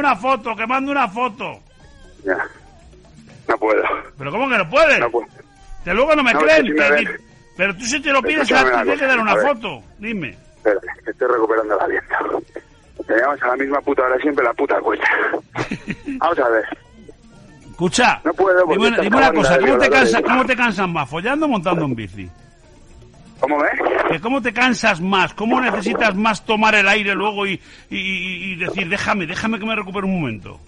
[SPEAKER 5] Ya. No puedo.
[SPEAKER 1] ¿Pero cómo que no puedes?
[SPEAKER 5] No puedo.
[SPEAKER 1] Que luego no me
[SPEAKER 5] No,
[SPEAKER 1] creen.
[SPEAKER 5] es que si me ven.
[SPEAKER 1] Pero tú si te lo pides,
[SPEAKER 5] Escúchame
[SPEAKER 1] te
[SPEAKER 5] una
[SPEAKER 1] tienes que
[SPEAKER 5] cosa,
[SPEAKER 1] dar una
[SPEAKER 5] a ver.
[SPEAKER 1] foto. Dime.
[SPEAKER 5] Espérate, que estoy recuperando el aliento. Te llamas a la misma puta hora siempre la puta cuenta. Vamos a ver.
[SPEAKER 1] Escucha,
[SPEAKER 5] No puedo porque
[SPEAKER 1] dime
[SPEAKER 5] esta
[SPEAKER 1] una
[SPEAKER 5] banda
[SPEAKER 1] cosa,
[SPEAKER 5] de violadores.
[SPEAKER 1] ¿cómo te cansas más? ¿Follando o montando en bici?
[SPEAKER 5] ¿Cómo ves?
[SPEAKER 1] ¿Que cómo te cansas más? ¿Cómo necesitas más tomar el aire luego y decir, déjame que me recupere un momento?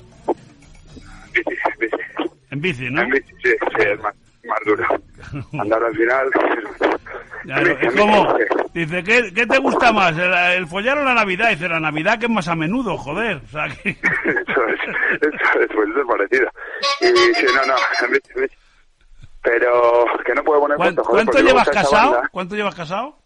[SPEAKER 5] Bici.
[SPEAKER 1] En bici, ¿no?
[SPEAKER 5] En bici, sí, es más duro. Andar al final...
[SPEAKER 1] Claro, es como, dice, ¿qué te gusta más? ¿El follar o la Navidad? Dice, la Navidad que es más a menudo, joder. O sea, que...
[SPEAKER 5] Eso es parecido. Y sí, no, en bici. Pero que no puedo poner fotos, joder.
[SPEAKER 1] ¿Cuánto llevas casado? ¿Cuánto llevas casado?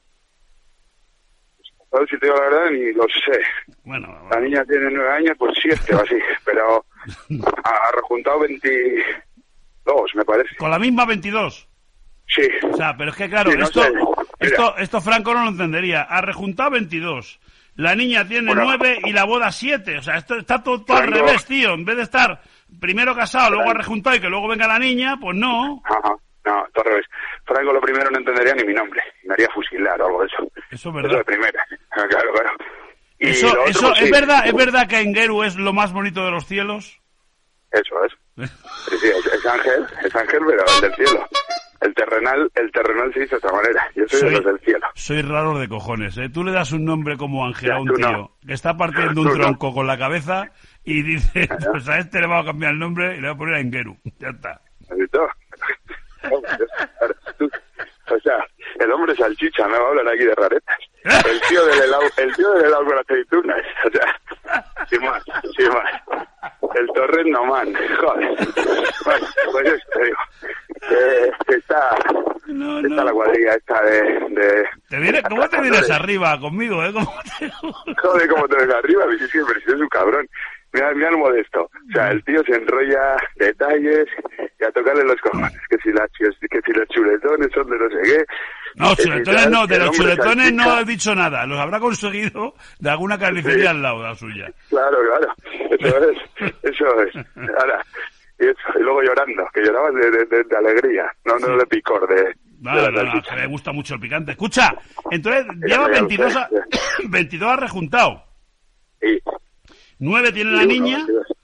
[SPEAKER 5] Si te digo la verdad, ni lo sé.
[SPEAKER 1] Bueno,
[SPEAKER 5] la niña tiene 9 años, pues 7 o así. Pero ha rejuntado 22, me parece.
[SPEAKER 1] ¿Con la misma 22?
[SPEAKER 5] Sí.
[SPEAKER 1] O sea, pero es que claro,
[SPEAKER 5] sí,
[SPEAKER 1] esto Franco no lo entendería. Ha rejuntado 22. La niña tiene 9 y la boda 7. O sea, esto está todo al revés, tío. En vez de estar primero casado, luego ha rejuntado y que luego venga la niña, pues no.
[SPEAKER 5] Ajá. No, todo al revés. Franco lo primero no entendería ni mi nombre. Me haría fusilar o algo de eso.
[SPEAKER 1] Eso es verdad.
[SPEAKER 5] Eso de primera. Claro. Y
[SPEAKER 1] eso
[SPEAKER 5] otro, pues,
[SPEAKER 1] ¿es
[SPEAKER 5] sí.
[SPEAKER 1] verdad que Engueru es lo más bonito de los cielos?
[SPEAKER 5] Eso es. Sí, es ángel, pero el del cielo. El terrenal se hizo de esta manera. Yo soy de los del cielo.
[SPEAKER 1] Soy raro de cojones, ¿eh? Tú le das un nombre como Ángel
[SPEAKER 5] Ya,
[SPEAKER 1] a un
[SPEAKER 5] tú
[SPEAKER 1] tío
[SPEAKER 5] no.
[SPEAKER 1] que está partiendo un tronco con la cabeza y dice, pues a este le vamos a cambiar el nombre y le voy a poner a Engueru. Ya está.
[SPEAKER 5] ¿Has visto? O sea, el hombre salchicha, me va a hablar aquí de raretas. El tío del helado con aceitunas. O sea, sin más. El torrendo man, joder. Bueno, pues eso te digo. Está la cuadrilla esta de
[SPEAKER 1] ¿Cómo te vienes arriba conmigo, eh?
[SPEAKER 5] Joder, ¿cómo te ves arriba? Siempre, si es un cabrón. Mira el modesto. O sea, el tío se enrolla detalles y a tocarle los cojones. Que si los chuletones son de no sé qué.
[SPEAKER 1] No, chuletones no, de los chuletones no he dicho nada. Los habrá conseguido de alguna carnicería al lado de la suya.
[SPEAKER 5] Claro. Eso es. Ahora, y luego llorando, que llorabas de alegría, no de picor,
[SPEAKER 1] No, que me gusta mucho el picante. Escucha, entonces lleva 22 ha rejuntado.
[SPEAKER 5] Sí.
[SPEAKER 1] 9 tiene la niña,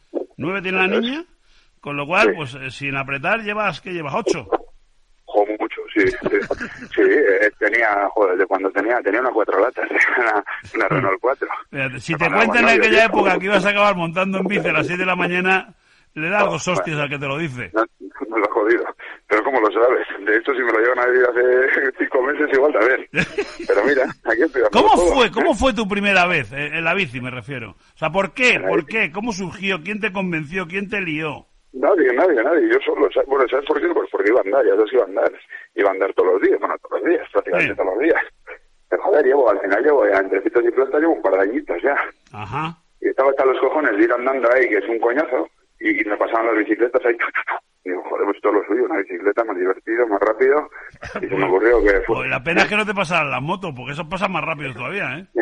[SPEAKER 1] con lo cual, pues sin apretar llevas 8.
[SPEAKER 5] Como mucho, sí. Tenía, de cuando tenía una 4 latas, una Renault 4.
[SPEAKER 1] Fíjate, si te cuentan en aquella época que ibas a acabar montando en bici a las 6 de la mañana, le das 2 hostias al que te lo dice.
[SPEAKER 5] No me lo he jodido. Pero ¿cómo lo sabes? De hecho, si me lo llevan a decir hace 5 meses, igual también. Pero mira, aquí estoy.
[SPEAKER 1] ¿Cómo fue tu primera vez? En la bici, me refiero. O sea, ¿por qué? ¿Cómo surgió? ¿Quién te convenció? ¿Quién te lió?
[SPEAKER 5] Nadie. Yo solo, bueno, ¿sabes por qué? Pues porque iba a andar, ya sabes que iba a andar todos los días, prácticamente todos los días. Pero joder, al final llevo ya, entre pitos y flautas, llevo un par de añitos ya.
[SPEAKER 1] Ajá.
[SPEAKER 5] Y estaba hasta los cojones de ir andando ahí, que es un coñazo, y me pasaban las bicicletas ahí, y digo, joder, pues todo lo suyo, una bicicleta más divertido, más rápido, y se me ocurrió que...
[SPEAKER 1] Pues la pena es que no te pasaran las motos, porque eso pasa más rápido todavía, ¿eh?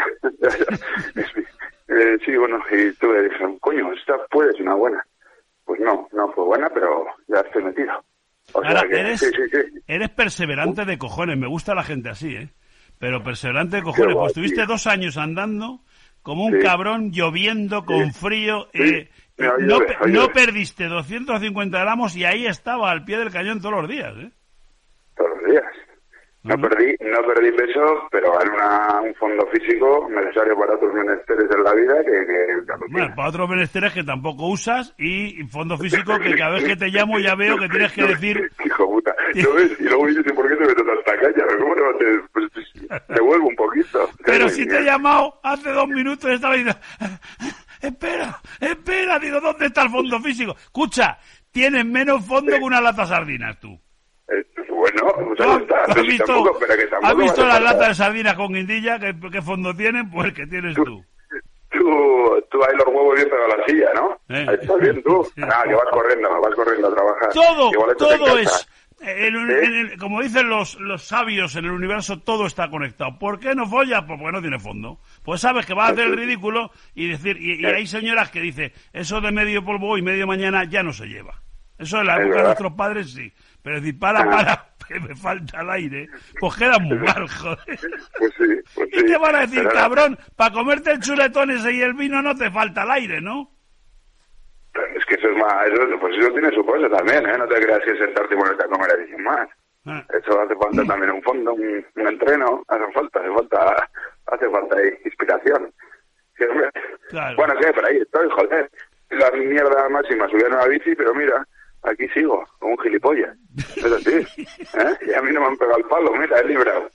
[SPEAKER 5] Sí, bueno, y tú le dije, coño, esta puede ser una buena. Pues no fue buena, pero ya estoy metido.
[SPEAKER 1] Ahora, eres perseverante de cojones, me gusta la gente así, ¿eh? Pero perseverante de cojones, pues estuviste 2 años andando como un cabrón, lloviendo, con frío, no perdiste 250 gramos y ahí estaba al pie del cañón todos los días, ¿eh?
[SPEAKER 5] Todos los días. No perdí peso, pero era un fondo físico necesario para otros menesteres de la vida
[SPEAKER 1] bueno, para otros menesteres que tampoco usas y fondo físico que cada vez que te llamo ya veo que tienes que decir...
[SPEAKER 5] Hijo puta, ¿lo ves? Y luego dices, ¿por qué te metes hasta caña? ¿Cómo te vuelvo un poquito?
[SPEAKER 1] Pero si te he llamado hace 2 minutos y estaba diciendo... espera, digo, ¿dónde está el fondo físico? Escucha, tienes menos fondo que una lata de sardinas, tú.
[SPEAKER 5] Bueno, pues ahí está.
[SPEAKER 1] ¿Has visto, ¿has visto las latas de sardinas con guindilla? ¿Qué fondo tienen? Pues el que tienes tú.
[SPEAKER 5] Tú ahí los huevos bien pegados a la silla, ¿no? Ahí estás bien tú. Nada, que vas corriendo a trabajar.
[SPEAKER 1] Todo es... como dicen los sabios en el universo, todo está conectado. ¿Por qué no follas? Pues porque no tiene fondo. Pues sabes que vas a hacer el ridículo y decir, y hay señoras que dicen, eso de medio polvo hoy, medio mañana ya no se lleva. Eso en la época de nuestros padres sí. Pero decir, para, que me falta el aire, pues queda muy mal, joder.
[SPEAKER 5] Pues sí.
[SPEAKER 1] Y te van a decir, cabrón, para comerte el chuletón ese y el vino no te falta el aire, ¿no?
[SPEAKER 5] Es que eso es más, pues eso tiene su cosa también, ¿eh? No te creas que sentarte y ponerte a comer ahí sin más. Eso hace falta también un fondo, un entreno, hace falta ahí inspiración. ¿Sí, hombre?
[SPEAKER 1] Claro.
[SPEAKER 5] Bueno, ¿qué? Por ahí estoy, joder. La mierda máxima, subí a una bici, pero mira, aquí sigo, como un gilipollas. Es así, ¿eh? Y a mí no me han pegado el palo, mira, he librado.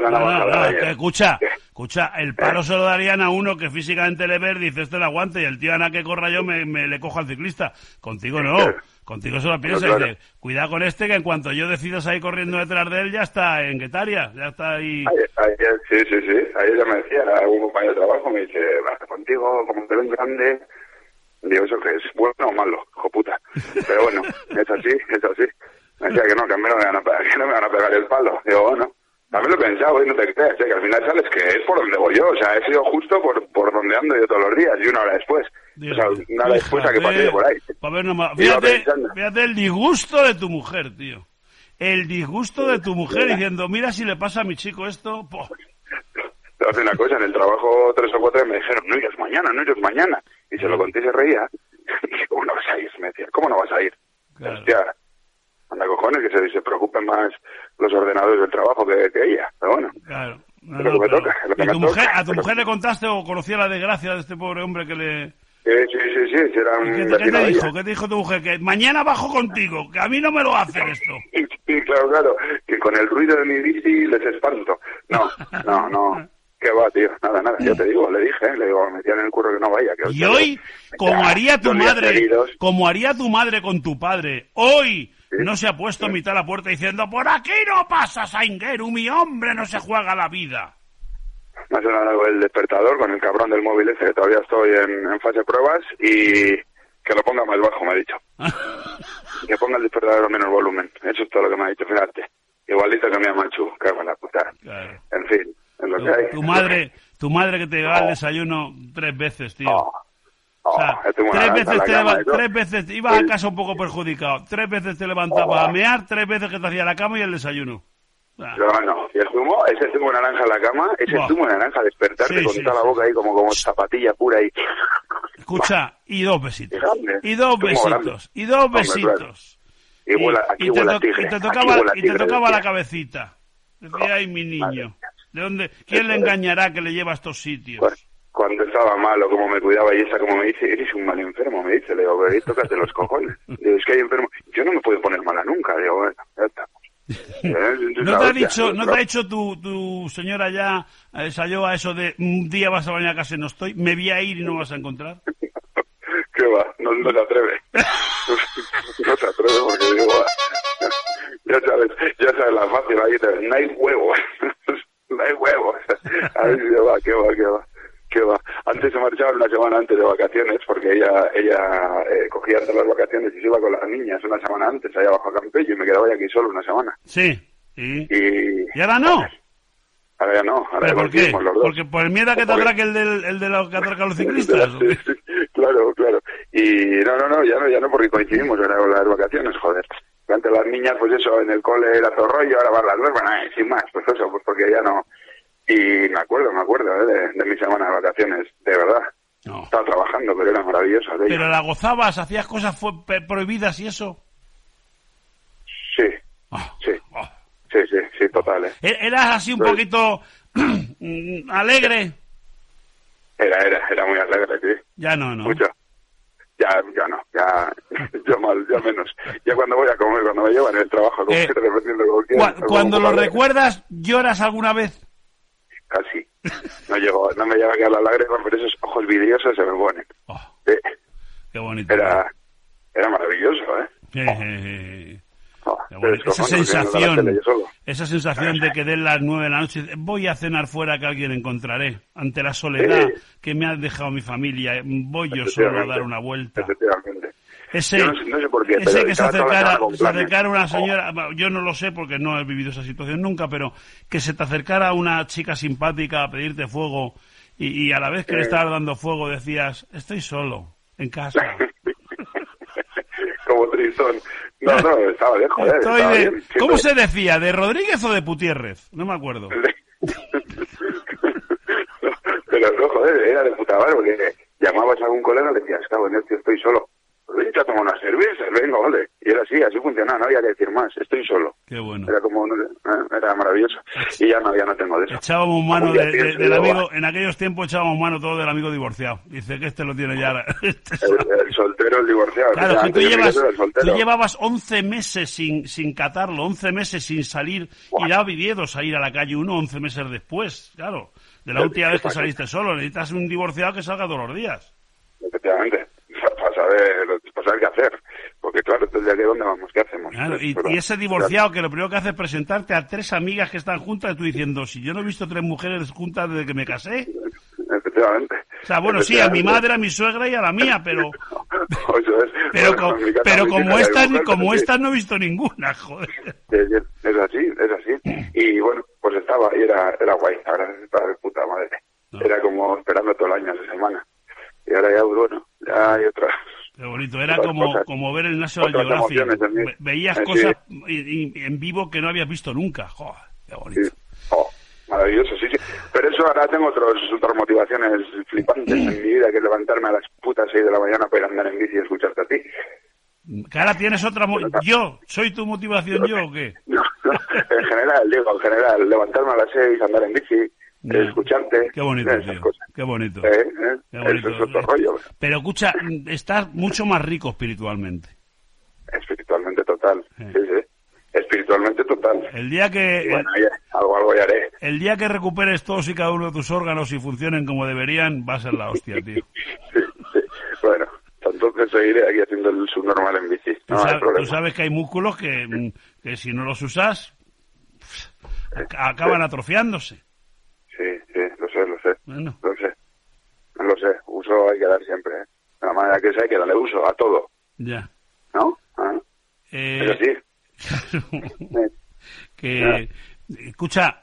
[SPEAKER 1] Escucha, el palo se lo darían a uno que físicamente le ve, dice, este lo aguante, y el tío Ana que corra yo me le cojo al ciclista. Contigo no, contigo se lo piensa y dice, cuidado con este, que en cuanto yo decido salir corriendo detrás de él, ya está en Guetaria, ya está ahí.
[SPEAKER 5] Sí, ahí ella me decía, un compañero de trabajo, me dice, vas contigo, como te ven grande. Digo, ¿eso qué es? ¿Bueno o malo? Hijo puta. Pero bueno, es así. Me decía que no me van a pegar el palo. Digo, bueno, también lo he pensado, no te creas, que al final sabes que es por donde voy yo. O sea, he sido justo por donde ando yo todos los días y una hora después.
[SPEAKER 1] Dios,
[SPEAKER 5] o sea, una hora después a que pasé por ahí.
[SPEAKER 1] A ver, nomás. Fíjate el disgusto de tu mujer, tío. El disgusto de tu mujer diciendo, mira si le pasa a mi chico esto. Po.
[SPEAKER 5] Te hace una cosa, en el trabajo 3 o 4 me dijeron, no irás mañana. Y se lo conté y se reía. Y dije, ¿cómo no vas a ir? Me decía, ¿cómo no vas a ir? Claro. Hostia, anda cojones, que se preocupen más los ordenadores del trabajo que ella. Pero bueno,
[SPEAKER 1] claro.
[SPEAKER 5] Es lo que me toca.
[SPEAKER 1] ¿A tu mujer le contaste o conocía la desgracia de este pobre hombre que le...?
[SPEAKER 5] Sí, era un
[SPEAKER 1] ¿Qué te dijo tu mujer? Que mañana bajo contigo, que a mí no me lo hacen esto.
[SPEAKER 5] Sí, claro, que con el ruido de mi bici les espanto. No. ¿Qué va, tío? Nada, ya te digo, le digo, me metían en el curro que no vaya. Que
[SPEAKER 1] y hoy, como haría tu madre con tu padre, hoy ¿sí? No se ha puesto a mitad de la puerta diciendo, por aquí no pasa, Saingueru, mi hombre no se juega la vida.
[SPEAKER 5] Me ha sonado el despertador con el cabrón del móvil ese, que todavía estoy en fase de pruebas, y que lo ponga más bajo, me ha dicho. Que ponga el despertador a menos volumen. Eso es todo lo que me ha dicho, fíjate. Igualito que mi Machu, cago en la puta. Claro. En fin.
[SPEAKER 1] Tu madre que te llevaba el desayuno 3 veces, tío. O sea, 3 veces ibas a casa un poco perjudicado, 3 veces te levantabas a mear, 3 veces que te hacía la cama y el desayuno.
[SPEAKER 5] No, y el zumo, ese zumo de naranja en la cama, zumo de naranja, despertarte con toda la boca ahí como zapatilla pura y...
[SPEAKER 1] Escucha, y 2 besitos. Y 2 besitos. Y 2 besitos.
[SPEAKER 5] Y te
[SPEAKER 1] tocaba la cabecita. Decía, ay, mi niño. ¿De dónde? ¿Quién le engañará que le lleva a estos sitios?
[SPEAKER 5] Cuando estaba malo, como me cuidaba y esa, como me dice, eres un mal enfermo, me dice. Le digo, pero ahí tócate los cojones. Digo, es que hay enfermo. Yo no me puedo poner mala nunca. Digo, bueno, ya está.
[SPEAKER 1] ¿No te ha dicho tu señora ya, ensayó a eso de un día vas a venir a casa y no estoy, me voy a ir y no vas a encontrar?
[SPEAKER 5] ¿Qué va? No te atreves. No te atreves porque digo, ya sabes la fácil, ahí no hay huevos. No hay huevos. Ahí ¿Qué va? Antes se marchaba una semana antes de vacaciones porque ella cogía todas las vacaciones y se iba con las niñas una semana antes allá abajo a Campello y me quedaba aquí solo una semana.
[SPEAKER 1] Sí. ¿Y ahora no?
[SPEAKER 5] Ahora ya no. Ahora
[SPEAKER 1] ¿Pero por qué? Los dos. ¿Porque por el miedo a que te atraque el de los que atracan los ciclistas?
[SPEAKER 5] Sí, claro. Y no, ya no porque coincidimos ahora con las vacaciones, joder. Antes las niñas, pues eso, en el cole era todo rollo, ahora van las dos, bueno, sin más, pues eso, pues porque ya no... Y me acuerdo de mi semana de vacaciones, de verdad. No. Estaba trabajando, pero era maravilloso.
[SPEAKER 1] ¿Pero la gozabas? ¿Hacías cosas prohibidas y eso?
[SPEAKER 5] Sí, sí, total.
[SPEAKER 1] ¿Eras así un poquito alegre?
[SPEAKER 5] Era muy alegre, sí.
[SPEAKER 1] Ya no.
[SPEAKER 5] Mucho. Ya no, ya menos. Ya cuando voy a comer, cuando me llevan el trabajo, dependiendo de
[SPEAKER 1] cuando lo recuerdas, ¿lloras alguna vez?
[SPEAKER 5] casi. No me llega a quedar la lágrima, pero esos ojos vidriosos se me ponen.
[SPEAKER 1] Qué bonito.
[SPEAKER 5] Era maravilloso, ¿eh?
[SPEAKER 1] Esa sensación de que den las 9 de la noche, voy a cenar fuera que alguien encontraré, ante la soledad que me ha dejado mi familia, voy yo solo a dar una vuelta.
[SPEAKER 5] Efectivamente.
[SPEAKER 1] Ese que se acercara una señora, yo no lo sé porque no he vivido esa situación nunca, pero que se te acercara una chica simpática a pedirte fuego y a la vez que le estabas dando fuego decías, estoy solo, en casa.
[SPEAKER 5] Como tristón. No, estaba lejos.
[SPEAKER 1] ¿Cómo se decía? ¿De Rodríguez o de Putiérrez? No me acuerdo.
[SPEAKER 5] Pero no, joder, era de puta madre, porque llamabas a algún colega y le decías, cabrón, tío, estoy solo. Ven, ya tomo unas cervezas, venga, vale. Y era así funcionaba, no había que decir más, estoy solo.
[SPEAKER 1] Qué bueno.
[SPEAKER 5] Era maravilloso. Y ya no tengo de eso.
[SPEAKER 1] Echábamos mano del amigo, en aquellos tiempos echábamos mano todo del amigo divorciado. Dice que lo tiene ya.
[SPEAKER 5] El soltero, el divorciado.
[SPEAKER 1] Claro, que tú llevabas 11 meses sin catarlo, 11 meses sin salir, y daba miedo salir a la calle 11 meses después, claro. De la última vez que saliste solo, necesitas un divorciado que salga todos los días.
[SPEAKER 5] Efectivamente. Para saber qué hacer, porque claro, desde aquí dónde vamos, ¿qué hacemos?
[SPEAKER 1] Claro, y ese divorciado que lo primero que hace es presentarte a 3 amigas que están juntas y tú diciendo, si yo no he visto 3 mujeres juntas desde que me casé.
[SPEAKER 5] Efectivamente.
[SPEAKER 1] O sea, bueno, sí, a mi madre, a mi suegra y a la mía, pero como estas no he visto ninguna, joder.
[SPEAKER 5] Es así. Y bueno, pues y era guay, la verdad estaba de puta madre. Era como esperando todo el año, esa semana. Y ahora ya, bueno, ya hay otras.
[SPEAKER 1] Qué bonito, era como ver el National Geographic. Veías cosas en vivo que no habías visto nunca. Joder, qué bonito.
[SPEAKER 5] Sí. Maravilloso, sí. Pero eso ahora tengo otras motivaciones flipantes en mi vida, que es levantarme a las putas 6 de la mañana para ir a andar en bici y escucharte a ti.
[SPEAKER 1] Que ahora tienes otra ¿Yo? ¿Soy tu motivación yo o qué?
[SPEAKER 5] No, en general, levantarme a las 6, andar en bici, escucharte.
[SPEAKER 1] Qué bonito, tío. Qué bonito.
[SPEAKER 5] Qué bonito. Eso es otro rollo.
[SPEAKER 1] Pero escucha, estás mucho más rico espiritualmente.
[SPEAKER 5] Espiritualmente total, sí. Espiritualmente total.
[SPEAKER 1] El día que...
[SPEAKER 5] Bueno, algo ya haré.
[SPEAKER 1] El día que recuperes todos y cada uno de tus órganos y funcionen como deberían, va a ser la hostia, tío.
[SPEAKER 5] Sí. Bueno, entonces seguiré aquí haciendo el subnormal en bici.
[SPEAKER 1] Tú sabes que hay músculos que si no los usas, acaban atrofiándose.
[SPEAKER 5] Sí, lo sé.
[SPEAKER 1] Bueno.
[SPEAKER 5] Lo sé. Uso hay que dar siempre, ¿eh? De la manera que sea, hay que darle uso a todo.
[SPEAKER 1] Ya.
[SPEAKER 5] ¿No? Es así.
[SPEAKER 1] Que... Escucha,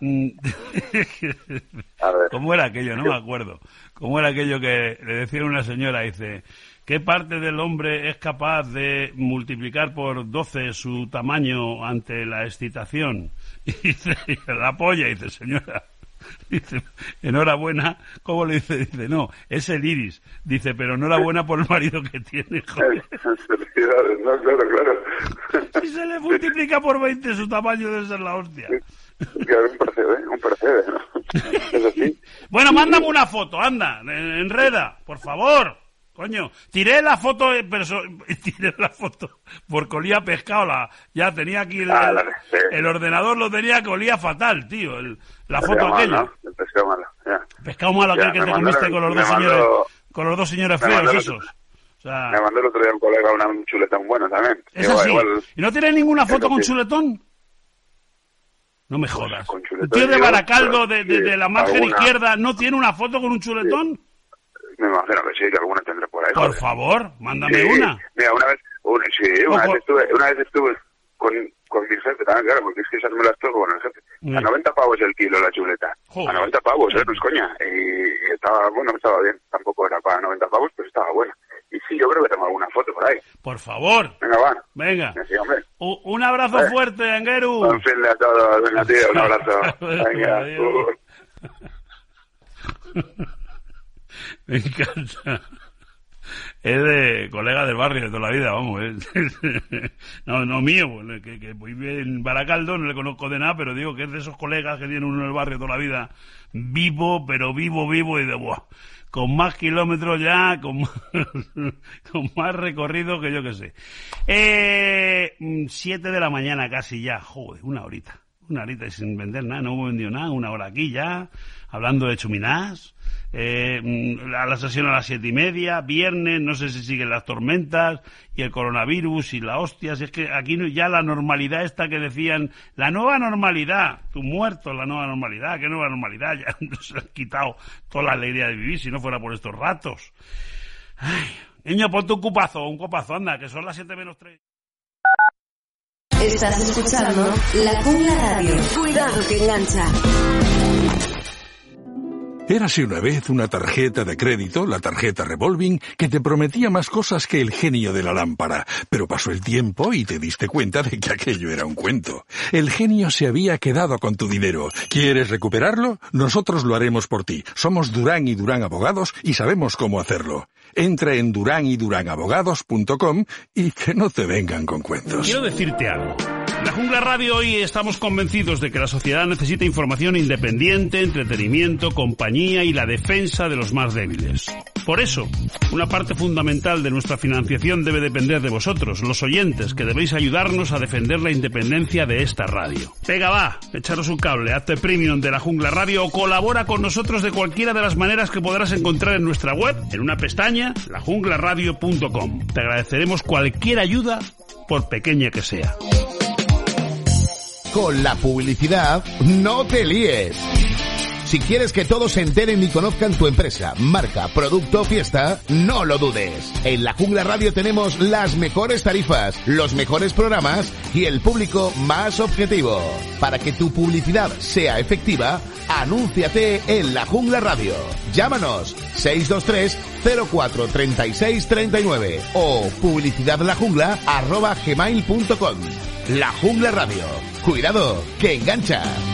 [SPEAKER 5] a ver.
[SPEAKER 1] ¿Cómo era aquello? No me acuerdo. ¿Cómo era aquello que le decía una señora? Dice, ¿qué parte del hombre es capaz de multiplicar por 12 su tamaño ante la excitación? Y dice, la polla, dice, señora. Dice, enhorabuena. ¿Cómo le dice? Dice, no, es el iris. Dice, pero enhorabuena por el marido que tiene, joder.
[SPEAKER 5] No, claro.
[SPEAKER 1] Si se le multiplica por 20 su tamaño debe ser la hostia.
[SPEAKER 5] Claro, un procede, ¿no? Es así.
[SPEAKER 1] Bueno, mándame una foto, anda, enreda, por favor. Coño, tiré la foto porque olía pescado. Ya tenía aquí el ordenador, lo tenía que olía fatal, tío. La foto aquella.
[SPEAKER 5] El pescado malo, ya.
[SPEAKER 1] Pescado malo aquel que te comiste con los dos señores feos esos. O sea,
[SPEAKER 5] me mandó el otro día un colega un chuletón bueno también.
[SPEAKER 1] ¿Es así? ¿Y no tienes ninguna foto con chuletón? No me jodas. Un tío de Baracaldo, de la margen izquierda, ¿no tiene una foto con un chuletón?
[SPEAKER 5] Me imagino que sí, que alguna tendré por ahí.
[SPEAKER 1] Por favor, mándame una.
[SPEAKER 5] Mira, una vez estuve con mi jefe también, claro, porque es que esas me las toco con el jefe. A 90 pavos el kilo la chuleta. Joder. A 90 pavos, no es coña. Y estaba bien. Tampoco era para 90 pavos, pero estaba buena. Y sí, yo creo que tengo alguna foto por ahí.
[SPEAKER 1] Por favor.
[SPEAKER 5] Venga, va.
[SPEAKER 1] Venga.
[SPEAKER 5] Sí, hombre.
[SPEAKER 1] Un abrazo fuerte, Angueru.
[SPEAKER 5] Un fin de a todos. Venga, tío, un abrazo. Venga.
[SPEAKER 1] Me encanta. Es de colega del barrio de toda la vida, vamos. No mío, que vive en Baracaldo, no le conozco de nada, pero digo que es de esos colegas que tiene uno en el barrio toda la vida, vivo, y de buah, con más kilómetros ya, con más recorrido que yo que sé. 7 de la mañana casi ya, joder, una horita una horita sin vender nada, no hemos vendido nada, una hora aquí ya, hablando de chuminás, a la sesión a las 7:30, viernes, no sé si siguen las tormentas, y el coronavirus y la hostia, si es que aquí ya la normalidad esta que decían, la nueva normalidad, tú muerto, la nueva normalidad, ¿qué nueva normalidad? Ya nos han quitado toda la alegría de vivir si no fuera por estos ratos. Ay, niño, ponte un copazo, anda, que son las 7:03.
[SPEAKER 6] Estás escuchando La Jungla Radio. Cuidado que engancha.
[SPEAKER 7] Érase una vez una tarjeta de crédito, la tarjeta revolving, que te prometía más cosas que el genio de la lámpara. Pero pasó el tiempo y te diste cuenta de que aquello era un cuento. El genio se había quedado con tu dinero. ¿Quieres recuperarlo? Nosotros lo haremos por ti. Somos Durán y Durán Abogados y sabemos cómo hacerlo. Entra en duranyduranAbogados.com y que no te vengan con cuentos.
[SPEAKER 1] Quiero decirte algo. En La Jungla Radio hoy estamos convencidos de que la sociedad necesita información independiente, entretenimiento, compañía y la defensa de los más débiles. Por eso, una parte fundamental de nuestra financiación debe depender de vosotros, los oyentes, que debéis ayudarnos a defender la independencia de esta radio. Venga, va, echaros un cable, hazte premium de La Jungla Radio o colabora con nosotros de cualquiera de las maneras que podrás encontrar en nuestra web, en una pestaña, lajunglaradio.com. Te agradeceremos cualquier ayuda, por pequeña que sea.
[SPEAKER 8] Con la publicidad, no te líes. Si quieres que todos se enteren y conozcan tu empresa, marca, producto o fiesta, no lo dudes. En La Jungla Radio tenemos las mejores tarifas, los mejores programas y el público más objetivo. Para que tu publicidad sea efectiva, anúnciate en La Jungla Radio. Llámanos 623 04 36 39 o publicidadlajungla@gmail.com. La Jungla Radio. Cuidado, que engancha.